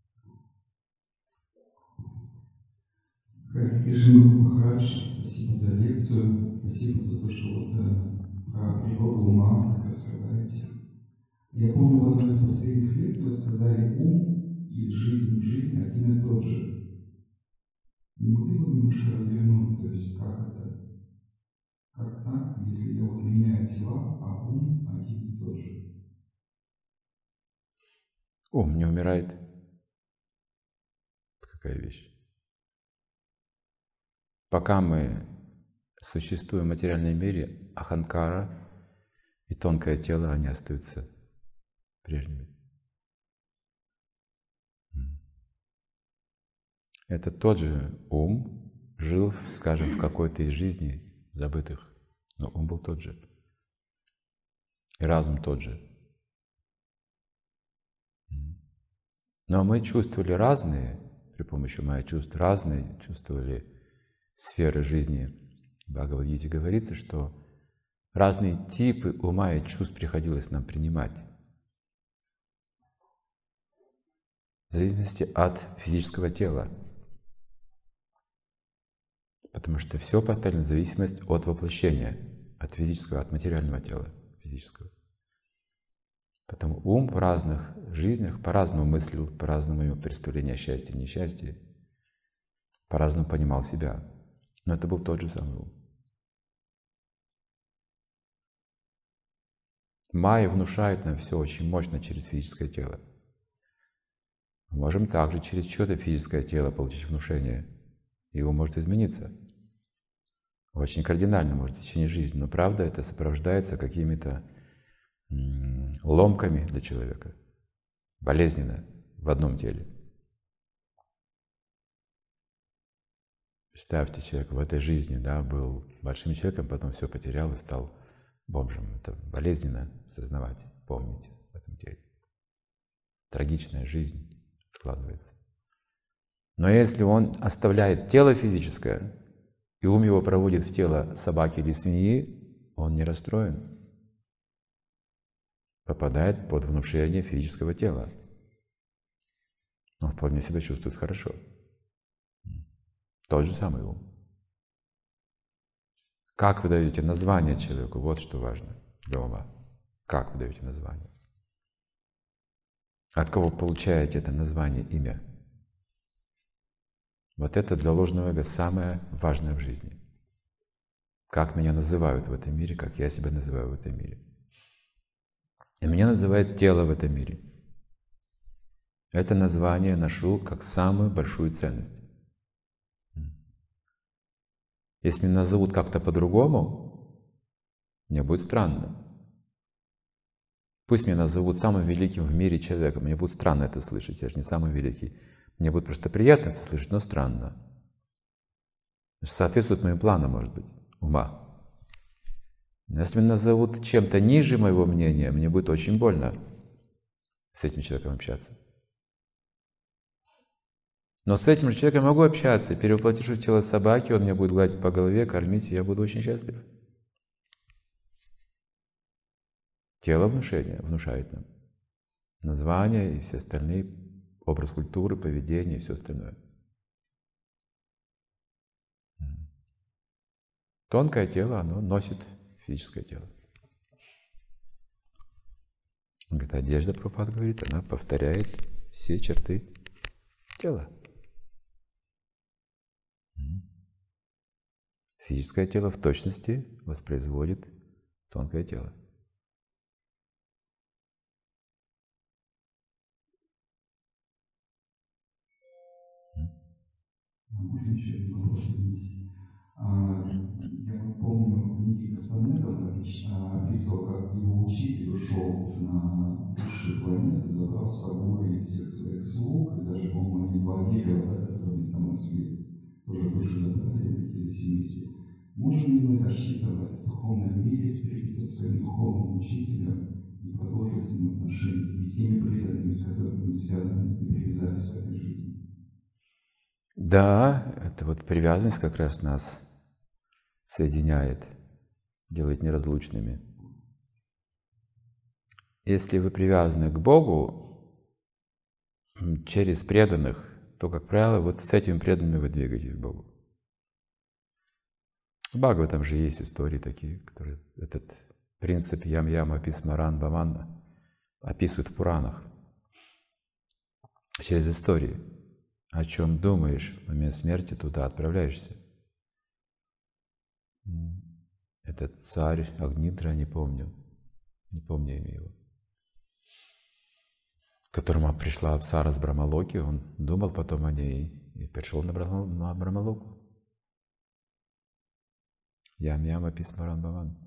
Хари Кришна Махарадж, спасибо за лекцию, спасибо за то, что вот э, про природу ума так раскрываете. Я помню, в одной из последних лекций вы сказали, ум и жизнь, жизнь один и тот же. Не могли бы немножко развернуть, то есть как это? Как так, если я вот меняю тела, а ум один и тот же? Ум не умирает. Какая вещь? Пока мы существуем в материальной мире, аханкара и тонкое тело, они остаются прежними. Это тот же ум жил, скажем, в какой-то из жизней забытых, но ум был тот же. И разум тот же. Но мы чувствовали разные, при помощи моих чувств, разные чувствовали сферы жизни. В Бхагавад-гите говорится, что разные типы ума и чувств приходилось нам принимать. В зависимости от физического тела. Потому что все поставлено в зависимость от воплощения, от физического, от материального тела физического. Поэтому ум в разных жизнях по-разному мыслил, по-разному имел представление о счастье и несчастье, по-разному понимал себя. Но это был тот же самый ум. Майя внушает нам все очень мощно через физическое тело. Мы можем также через чье-то физическое тело получить внушение. Его может измениться. Очень кардинально может в течение жизни. Но правда это сопровождается какими-то ломками для человека. Болезненно в одном теле. Представьте, человек в этой жизни, да, был большим человеком, потом все потерял и стал бомжем. Это болезненно сознавать, помнить в этом теле. Трагичная жизнь складывается. Но если он оставляет тело физическое, и ум его проводит в тело собаки или свиньи, он не расстроен. Попадает под внушение физического тела. Он вполне себя чувствует хорошо. Тот же самый ум. Как вы даете название человеку? Вот что важно для ума. Как вы даете название? От кого получаете это название, имя? Вот это для ложного эго самое важное в жизни. Как меня называют в этом мире, как я себя называю в этом мире. И меня называет тело в этом мире. Это название я ношу как самую большую ценность. Если меня назовут как-то по-другому, мне будет странно. Пусть меня назовут самым великим в мире человеком, мне будет странно это слышать, я же не самый великий. Мне будет просто приятно это слышать, но странно. Соответствует моим планам, может быть, ума. Но если меня назовут чем-то ниже моего мнения, мне будет очень больно с этим человеком общаться. Но с этим же человеком я могу общаться, перевоплотившись в тело собаки, он меня будет гладить по голове, кормить, и я буду очень счастлив. Тело внушения внушает нам. Название и все остальные, образ культуры, поведение и все остальное. Тонкое тело, оно носит физическое тело. Он говорит, одежда, Прабхупада говорит, она повторяет все черты тела. Физическое тело в точности воспроизводит тонкое тело. Можно еще один вопрос задать? Я вот помню, в книге Кастанеда описывал, как его учитель ушел на высшие планеты, забрал с собой всех своих слуг, и даже, по-моему, они два дерева, да, которые у них там росли, тоже бывшие заправители семьи. Можем ли мы рассчитывать в духовном мире встретиться со своим духовным учителем и продолжить с ним отношения, и с теми преданными, с которыми мы связаны и привязались в этой жизни? Да, это вот привязанность как раз нас соединяет, делает неразлучными. Если вы привязаны к Богу через преданных, то, как правило, вот с этими преданными вы двигаетесь к Богу. В Бхагаватам же есть истории такие, которые этот принцип ям-яма писмаран баманна описывают в Пуранах. Через истории. О чем думаешь в момент смерти, туда отправляешься. Этот царь Агнидра, не помню, не помню имя его, к которому пришла Апсара с Брамалоки, он думал потом о ней и пришел на Брамалоку. Ям-яма писмаран баман.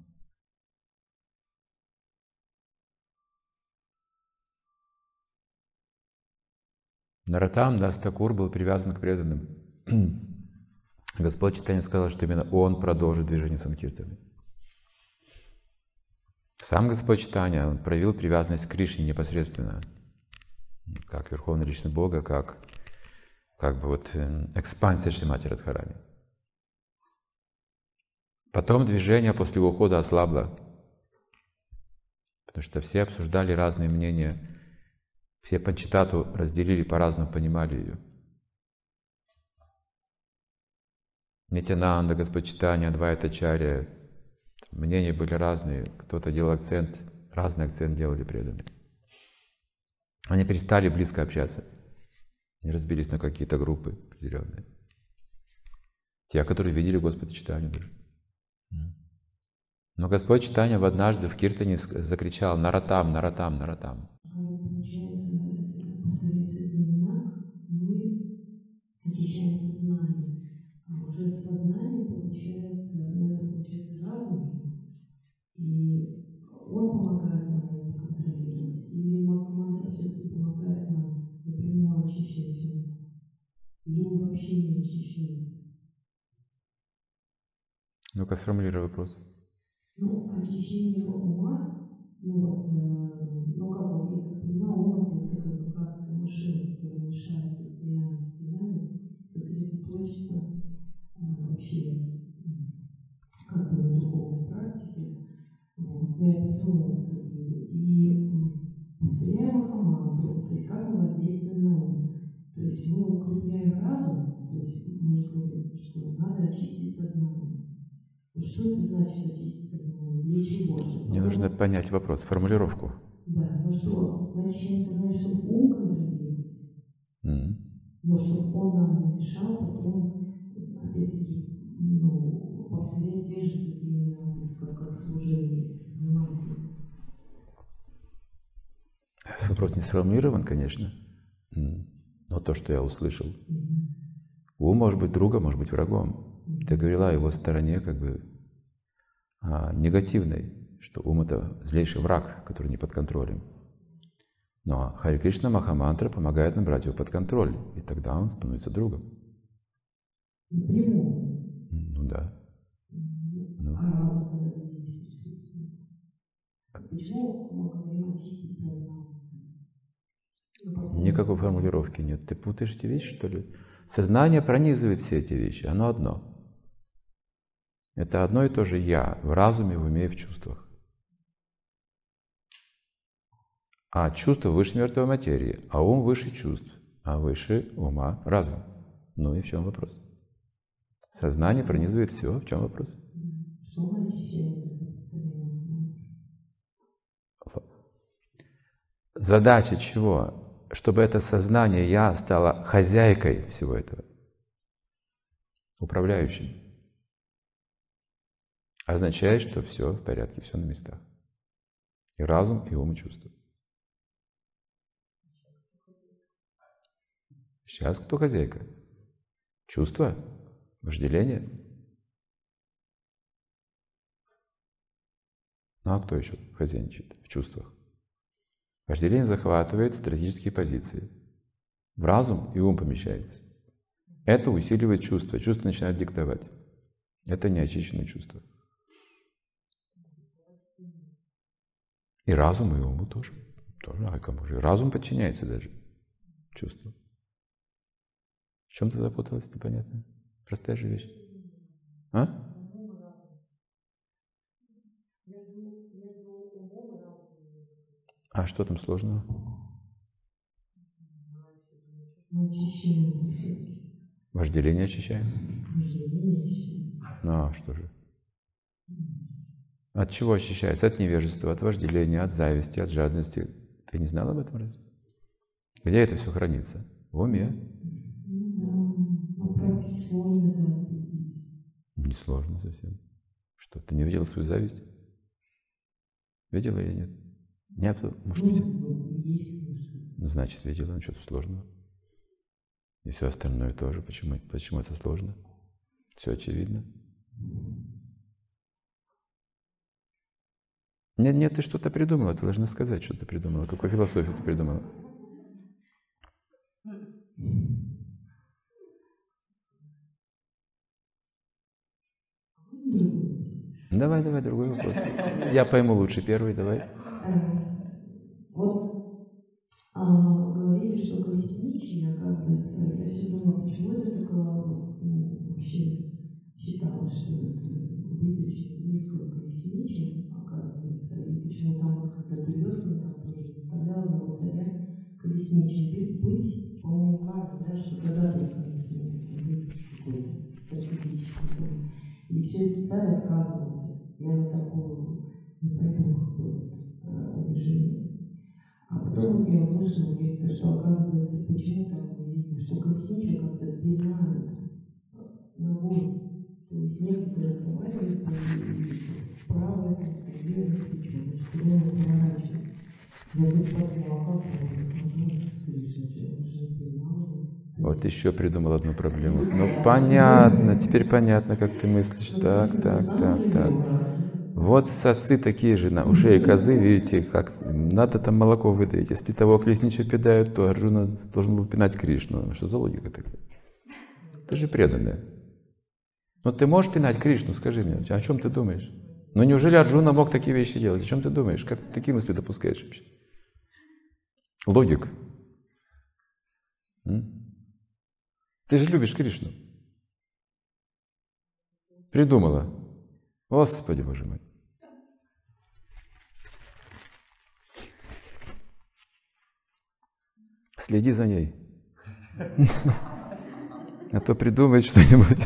Наратам Дас Такур был привязан к преданным. Господь Чайтанья сказал, что именно он продолжит движение Санкиртаны. Сам Господь Чайтанья, он проявил привязанность к Кришне непосредственно, как Верховная Личность Бога, как, как бы вот экспансия Шримати Радхарани. Потом движение после его ухода ослабло, потому что все обсуждали разные мнения. Все Панчатату разделили, по-разному понимали ее. Нитянанда, Господь Чайтанья, Адвайтачарья, мнения были разные. Кто-то делал акцент, разный акцент делали преданные. Они перестали близко общаться. Они разбились на какие-то группы определенные. Те, которые видели Господа Чайтанью даже. Но Господь Чайтанья однажды в Киртане закричал: «Наратам, Наратам, Наратам». Очищаем сознание. А уже сознание получается, ну, это получается разум, и он помогает нам это контролировать. Или мантра все-таки помогает нам напрямую очищать ум. Или он вообще не очищает. Ну-ка, сформулируй вопрос. Ну, очищение ума, ну вот, э, ну как вот, я так понимаю, ум это такая как адская машина, которая мешает постоянно, постоянно сосредоточиться э, вообще как бы на духовной практике. Вот, но я по-своему это говорю. И повторяем Махамантру, то есть как мы воздействуем на ум. То есть мы укрепляем разум, то есть мы говорим, что надо очистить сознание. Что это значит очистить сознание? Для чего? Чтобы Мне нужно понять вопрос, формулировку. Да, ну что, мы очищаем сознание, чтобы ум контролировать. Mm. Но чтобы он нам не мешал, потом, опять-таки, ну, повторять те же заклинания, как, как служение. Понимаете? Вопрос не сформулирован, конечно, но то, что я услышал. Mm-hmm. Ум может быть другом, может быть врагом. Ты говорила о его стороне как бы а, негативной, что ум — это злейший враг, который не под контролем. Но Харе Кришна Махамантра помогает нам брать его под контроль, и тогда он становится другом. Ну да. Ну. Никакой формулировки нет. Ты путаешь эти вещи, что ли? Сознание пронизывает все эти вещи, оно одно. Это одно и то же «я» в разуме, в уме и в чувствах. А чувство выше мертвой материи, а ум выше чувств, а выше ума разум. Ну и в чем вопрос? Сознание пронизывает все. В чем вопрос? Задача чего? Чтобы это сознание «я» стало хозяйкой всего этого, управляющим. Означает, что все в порядке, все на местах. И разум, и ум, и чувства. Сейчас кто хозяйка? Чувство? Вожделение? Ну а кто еще хозяйничает в чувствах? Вожделение захватывает стратегические позиции. В разум и ум помещается. Это усиливает чувство. Чувство начинает диктовать. Это неочищенное чувство. И разум, и уму тоже. тоже. А кому же? Разум подчиняется даже чувству. В чем ты запуталась, непонятно? Простая же вещь. А? А что там сложного? Вожделение очищаем? Ну а что же? От чего очищается? От невежества, от вожделения, от зависти, от жадности. Ты не знал об этом разве? Где это все хранится? В уме. Не сложно совсем. Что, ты не видела свою зависть? Видела или нет? Нет, может быть? Ну, значит, видела, ну что-то сложного. И все остальное тоже. Почему, почему это сложно? Все очевидно. Нет, нет, ты что-то придумала, ты должна сказать, что ты придумала. Какую философию ты придумала? Давай, давай, другой вопрос. Я пойму лучше первый, давай. Вот а, говорили, что колесничий, оказывается, я все думала, почему это такое, ну, вообще считалось, что это быть очень низким колесничим, оказывается, и почему там вот когда Дурьёдхан там тоже заставлял одного царя колесничим быть, по-моему, карта, да, что когда только не смог быть какой-то стратегический сон. И все это царь отказывался. Я на такую не пойду какое-то движение. А потом вот я услышала, что оказывается, почему-то мы видели, что колесничий, оказывается, пинают ногой. То есть некоторые разговаривают вправо, левое плечо, значит, куда он поворачивает. Я вот подумала, как он Вот еще придумал одну проблему. Ну понятно, теперь понятно, как ты мыслишь. Так, так, так, так. Вот сосы такие же на ушей козы, видите, как надо там молоко выдавить. Если того колесничего пинают, то Арджуна должен был пинать Кришну. Что за логика такая? Ты же преданная. Ну ты можешь пинать Кришну, скажи мне, о чем ты думаешь? Ну неужели Арджуна мог такие вещи делать? О чем ты думаешь? Как ты такие мысли допускаешь вообще? Логик. М? Ты же любишь Кришну. Придумала. Господи, Боже мой. Следи за ней. А то придумает что-нибудь.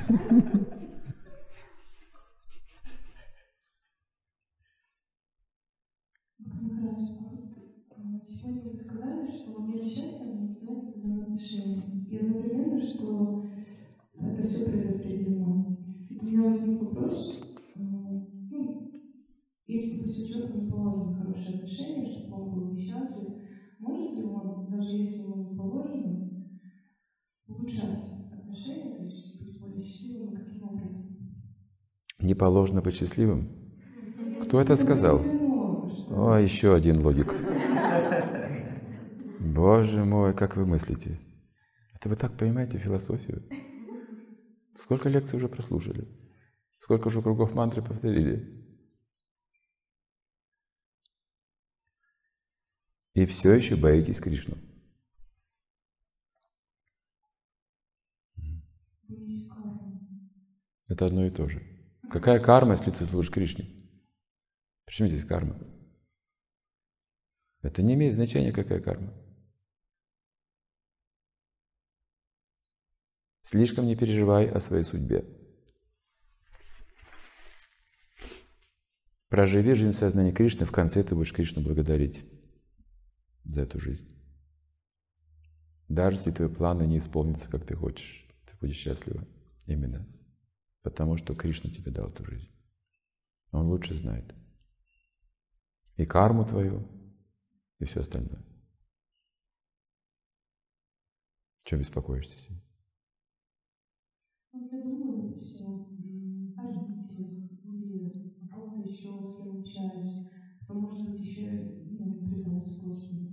Сегодня вы сказали, что мир счастья является взаимоотношением. И одновременно, что это все предопределено. И у меня возник вопрос, ну, если бы с человеком не положены хорошие отношения, чтобы он был несчастлив, может ли он, даже если ему не положено, улучшать отношения, то есть быть более счастливым, каким образом? Не положено быть счастливым? Кто это сказал? О, еще один логик. Боже мой, как вы мыслите? Это вы так понимаете философию? Сколько лекций уже прослушали? Сколько уже кругов мантры повторили? И все еще боитесь Кришну. Это одно и то же. Какая карма, если ты служишь Кришне? Почему здесь карма? Это не имеет значения, какая карма. Слишком не переживай о своей судьбе. Проживи жизнь в сознании Кришны, в конце ты будешь Кришну благодарить за эту жизнь. Даже если твои планы не исполнятся, как ты хочешь, ты будешь счастлива именно потому, что Кришна тебе дал эту жизнь. Он лучше знает. И карму твою, и все остальное. Чем беспокоишься сегодня? Я думаю, допустим, о родителях или о ком-то еще, с кем общаюсь, кто, может быть, еще ну, не предался Господу.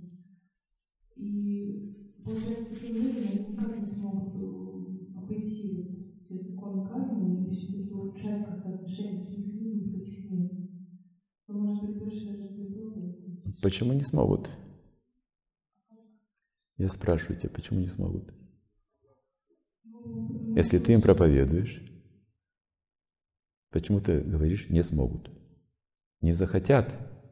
И получается, таким людям они никак не смогут обойти те законы кармы и все-таки улучшать как-то отношения с механизмом этих мир. Но, может быть, больше даже не пробовать. Почему не смогут? Я спрашиваю тебя, почему не смогут? Если ты им проповедуешь, почему ты говоришь «не смогут», не захотят?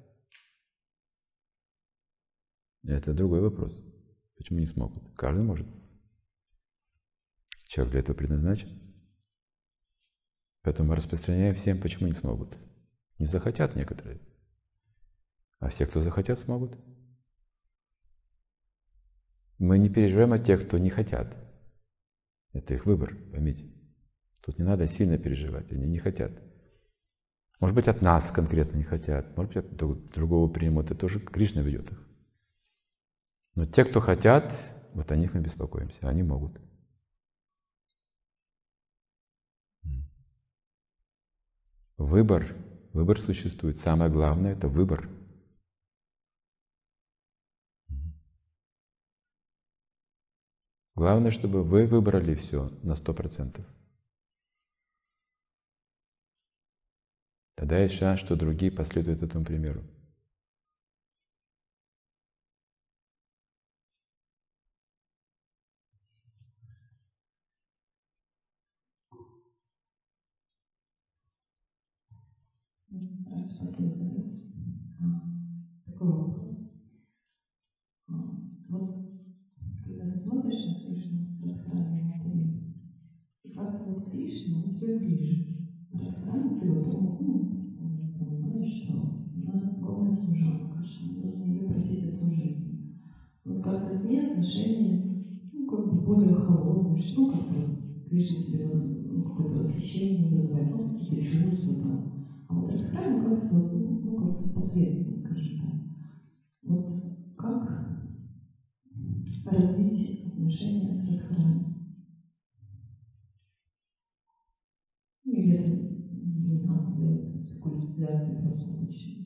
Это другой вопрос. Почему не смогут? Каждый может. Человек для этого предназначен. Поэтому мы распространяем всем, почему не смогут. Не захотят некоторые. А все, кто захотят, смогут. Мы не переживаем от тех, кто не хотят. Это их выбор, поймите. Тут не надо сильно переживать, они не хотят. Может быть, от нас конкретно не хотят, может быть, от другого примут, это тоже Кришна ведет их. Но те, кто хотят, вот о них мы беспокоимся, они могут. Выбор, выбор существует. Самое главное – это выбор. Главное, чтобы вы выбрали все на сто процентов. Тогда есть шанс, что другие последуют этому примеру. Спасибо за вопрос. Такой вопрос. Вот когда ты смотришь на Кришну с Радхарани Матари, и как-то вот Кришна, он все ближе. Радхарани, ты вот ну, понимаешь, что она главная служанка, что мы должны ее просить о служении. Вот как-то с ней отношения, ну, как бы более холодные, что ну, как-то Кришна тебе ну, какое-то восхищение вызывает, ну, какие-то чувства там. А вот Радхарани как-то вот, ну, как-то посредственно, скажем так. Вот как развить отношения с Радхарани? Или это не надо делать спекуляции просто обычно?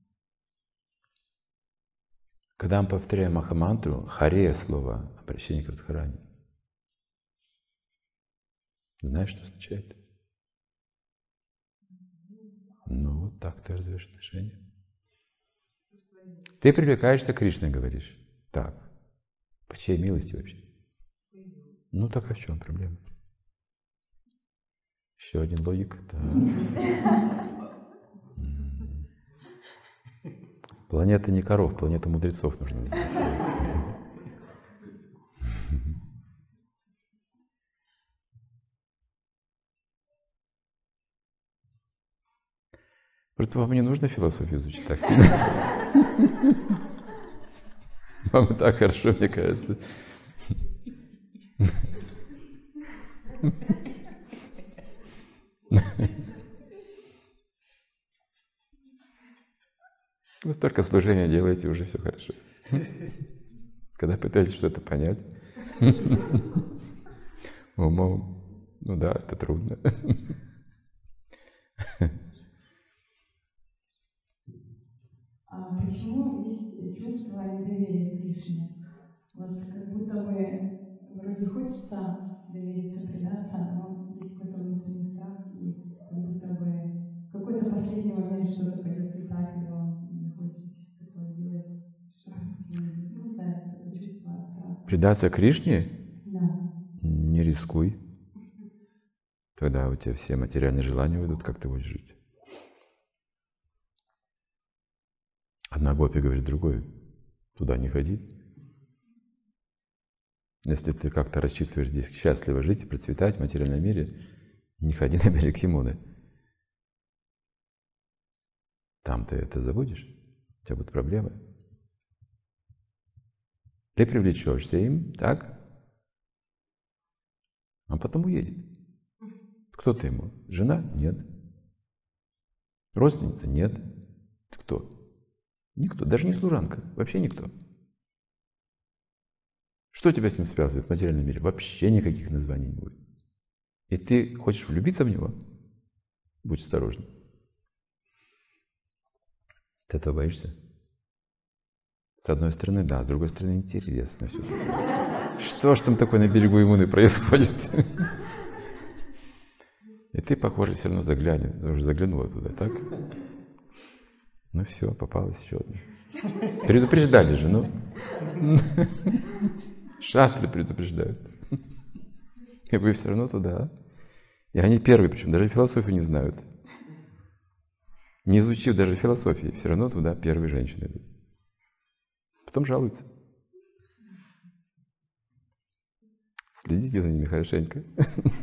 Когда мы повторяем Махамантру, Харе слово обращение к Радхарани. Знаешь, что означает? Ну, вот так ты развиваешь отношения. Ты привлекаешься к Кришне, говоришь. Так. По чьей милости вообще? Ну, так а в чем проблема? Еще один логик. Да. Планета не коров, планета мудрецов нужно называть. Просто вам не нужно философию изучить так сильно. Вам и так хорошо, мне кажется. Вы столько служения делаете, уже все хорошо. Когда пытаетесь что-то понять умом, ну да, это трудно. А почему есть чувство недоверия Кришне? Вот как будто бы вроде хочется довериться, предаться, но есть какой-то внутренний страх, и как будто бы в какой-то последний момент что-то пойдет не так, и он не хочет такое делать. Что не знаю, это чувство страха. Предаться Кришне? Да. Не рискуй. Тогда у тебя все материальные желания уйдут, как ты будешь жить. Одна гопи говорит другой, туда не ходи. Если ты как-то рассчитываешь здесь счастливо жить и процветать в материальном мире, не ходи на берег Ямуны. Там ты это забудешь, у тебя будут проблемы. Ты привлечешься им, так? А потом уедет. Кто ты ему? Жена? Нет. Родственница? Нет. Ты кто? Никто, даже не служанка, вообще никто. Что тебя с ним связывает в материальном мире? Вообще никаких названий не будет. И ты хочешь влюбиться в него? Будь осторожен. Ты этого боишься? С одной стороны, да, с другой стороны, интересно все. Что ж там такое на берегу Ямуны происходит? И ты, похоже, все равно заглянешь, уже заглянула туда, так? Ну все, попалась еще одна. Предупреждали же, ну. Шастры предупреждают. И вы все равно туда. И они первые, причем даже философию не знают. Не изучив даже философии, все равно туда первые женщины идут. Потом жалуются. Следите за ними хорошенько.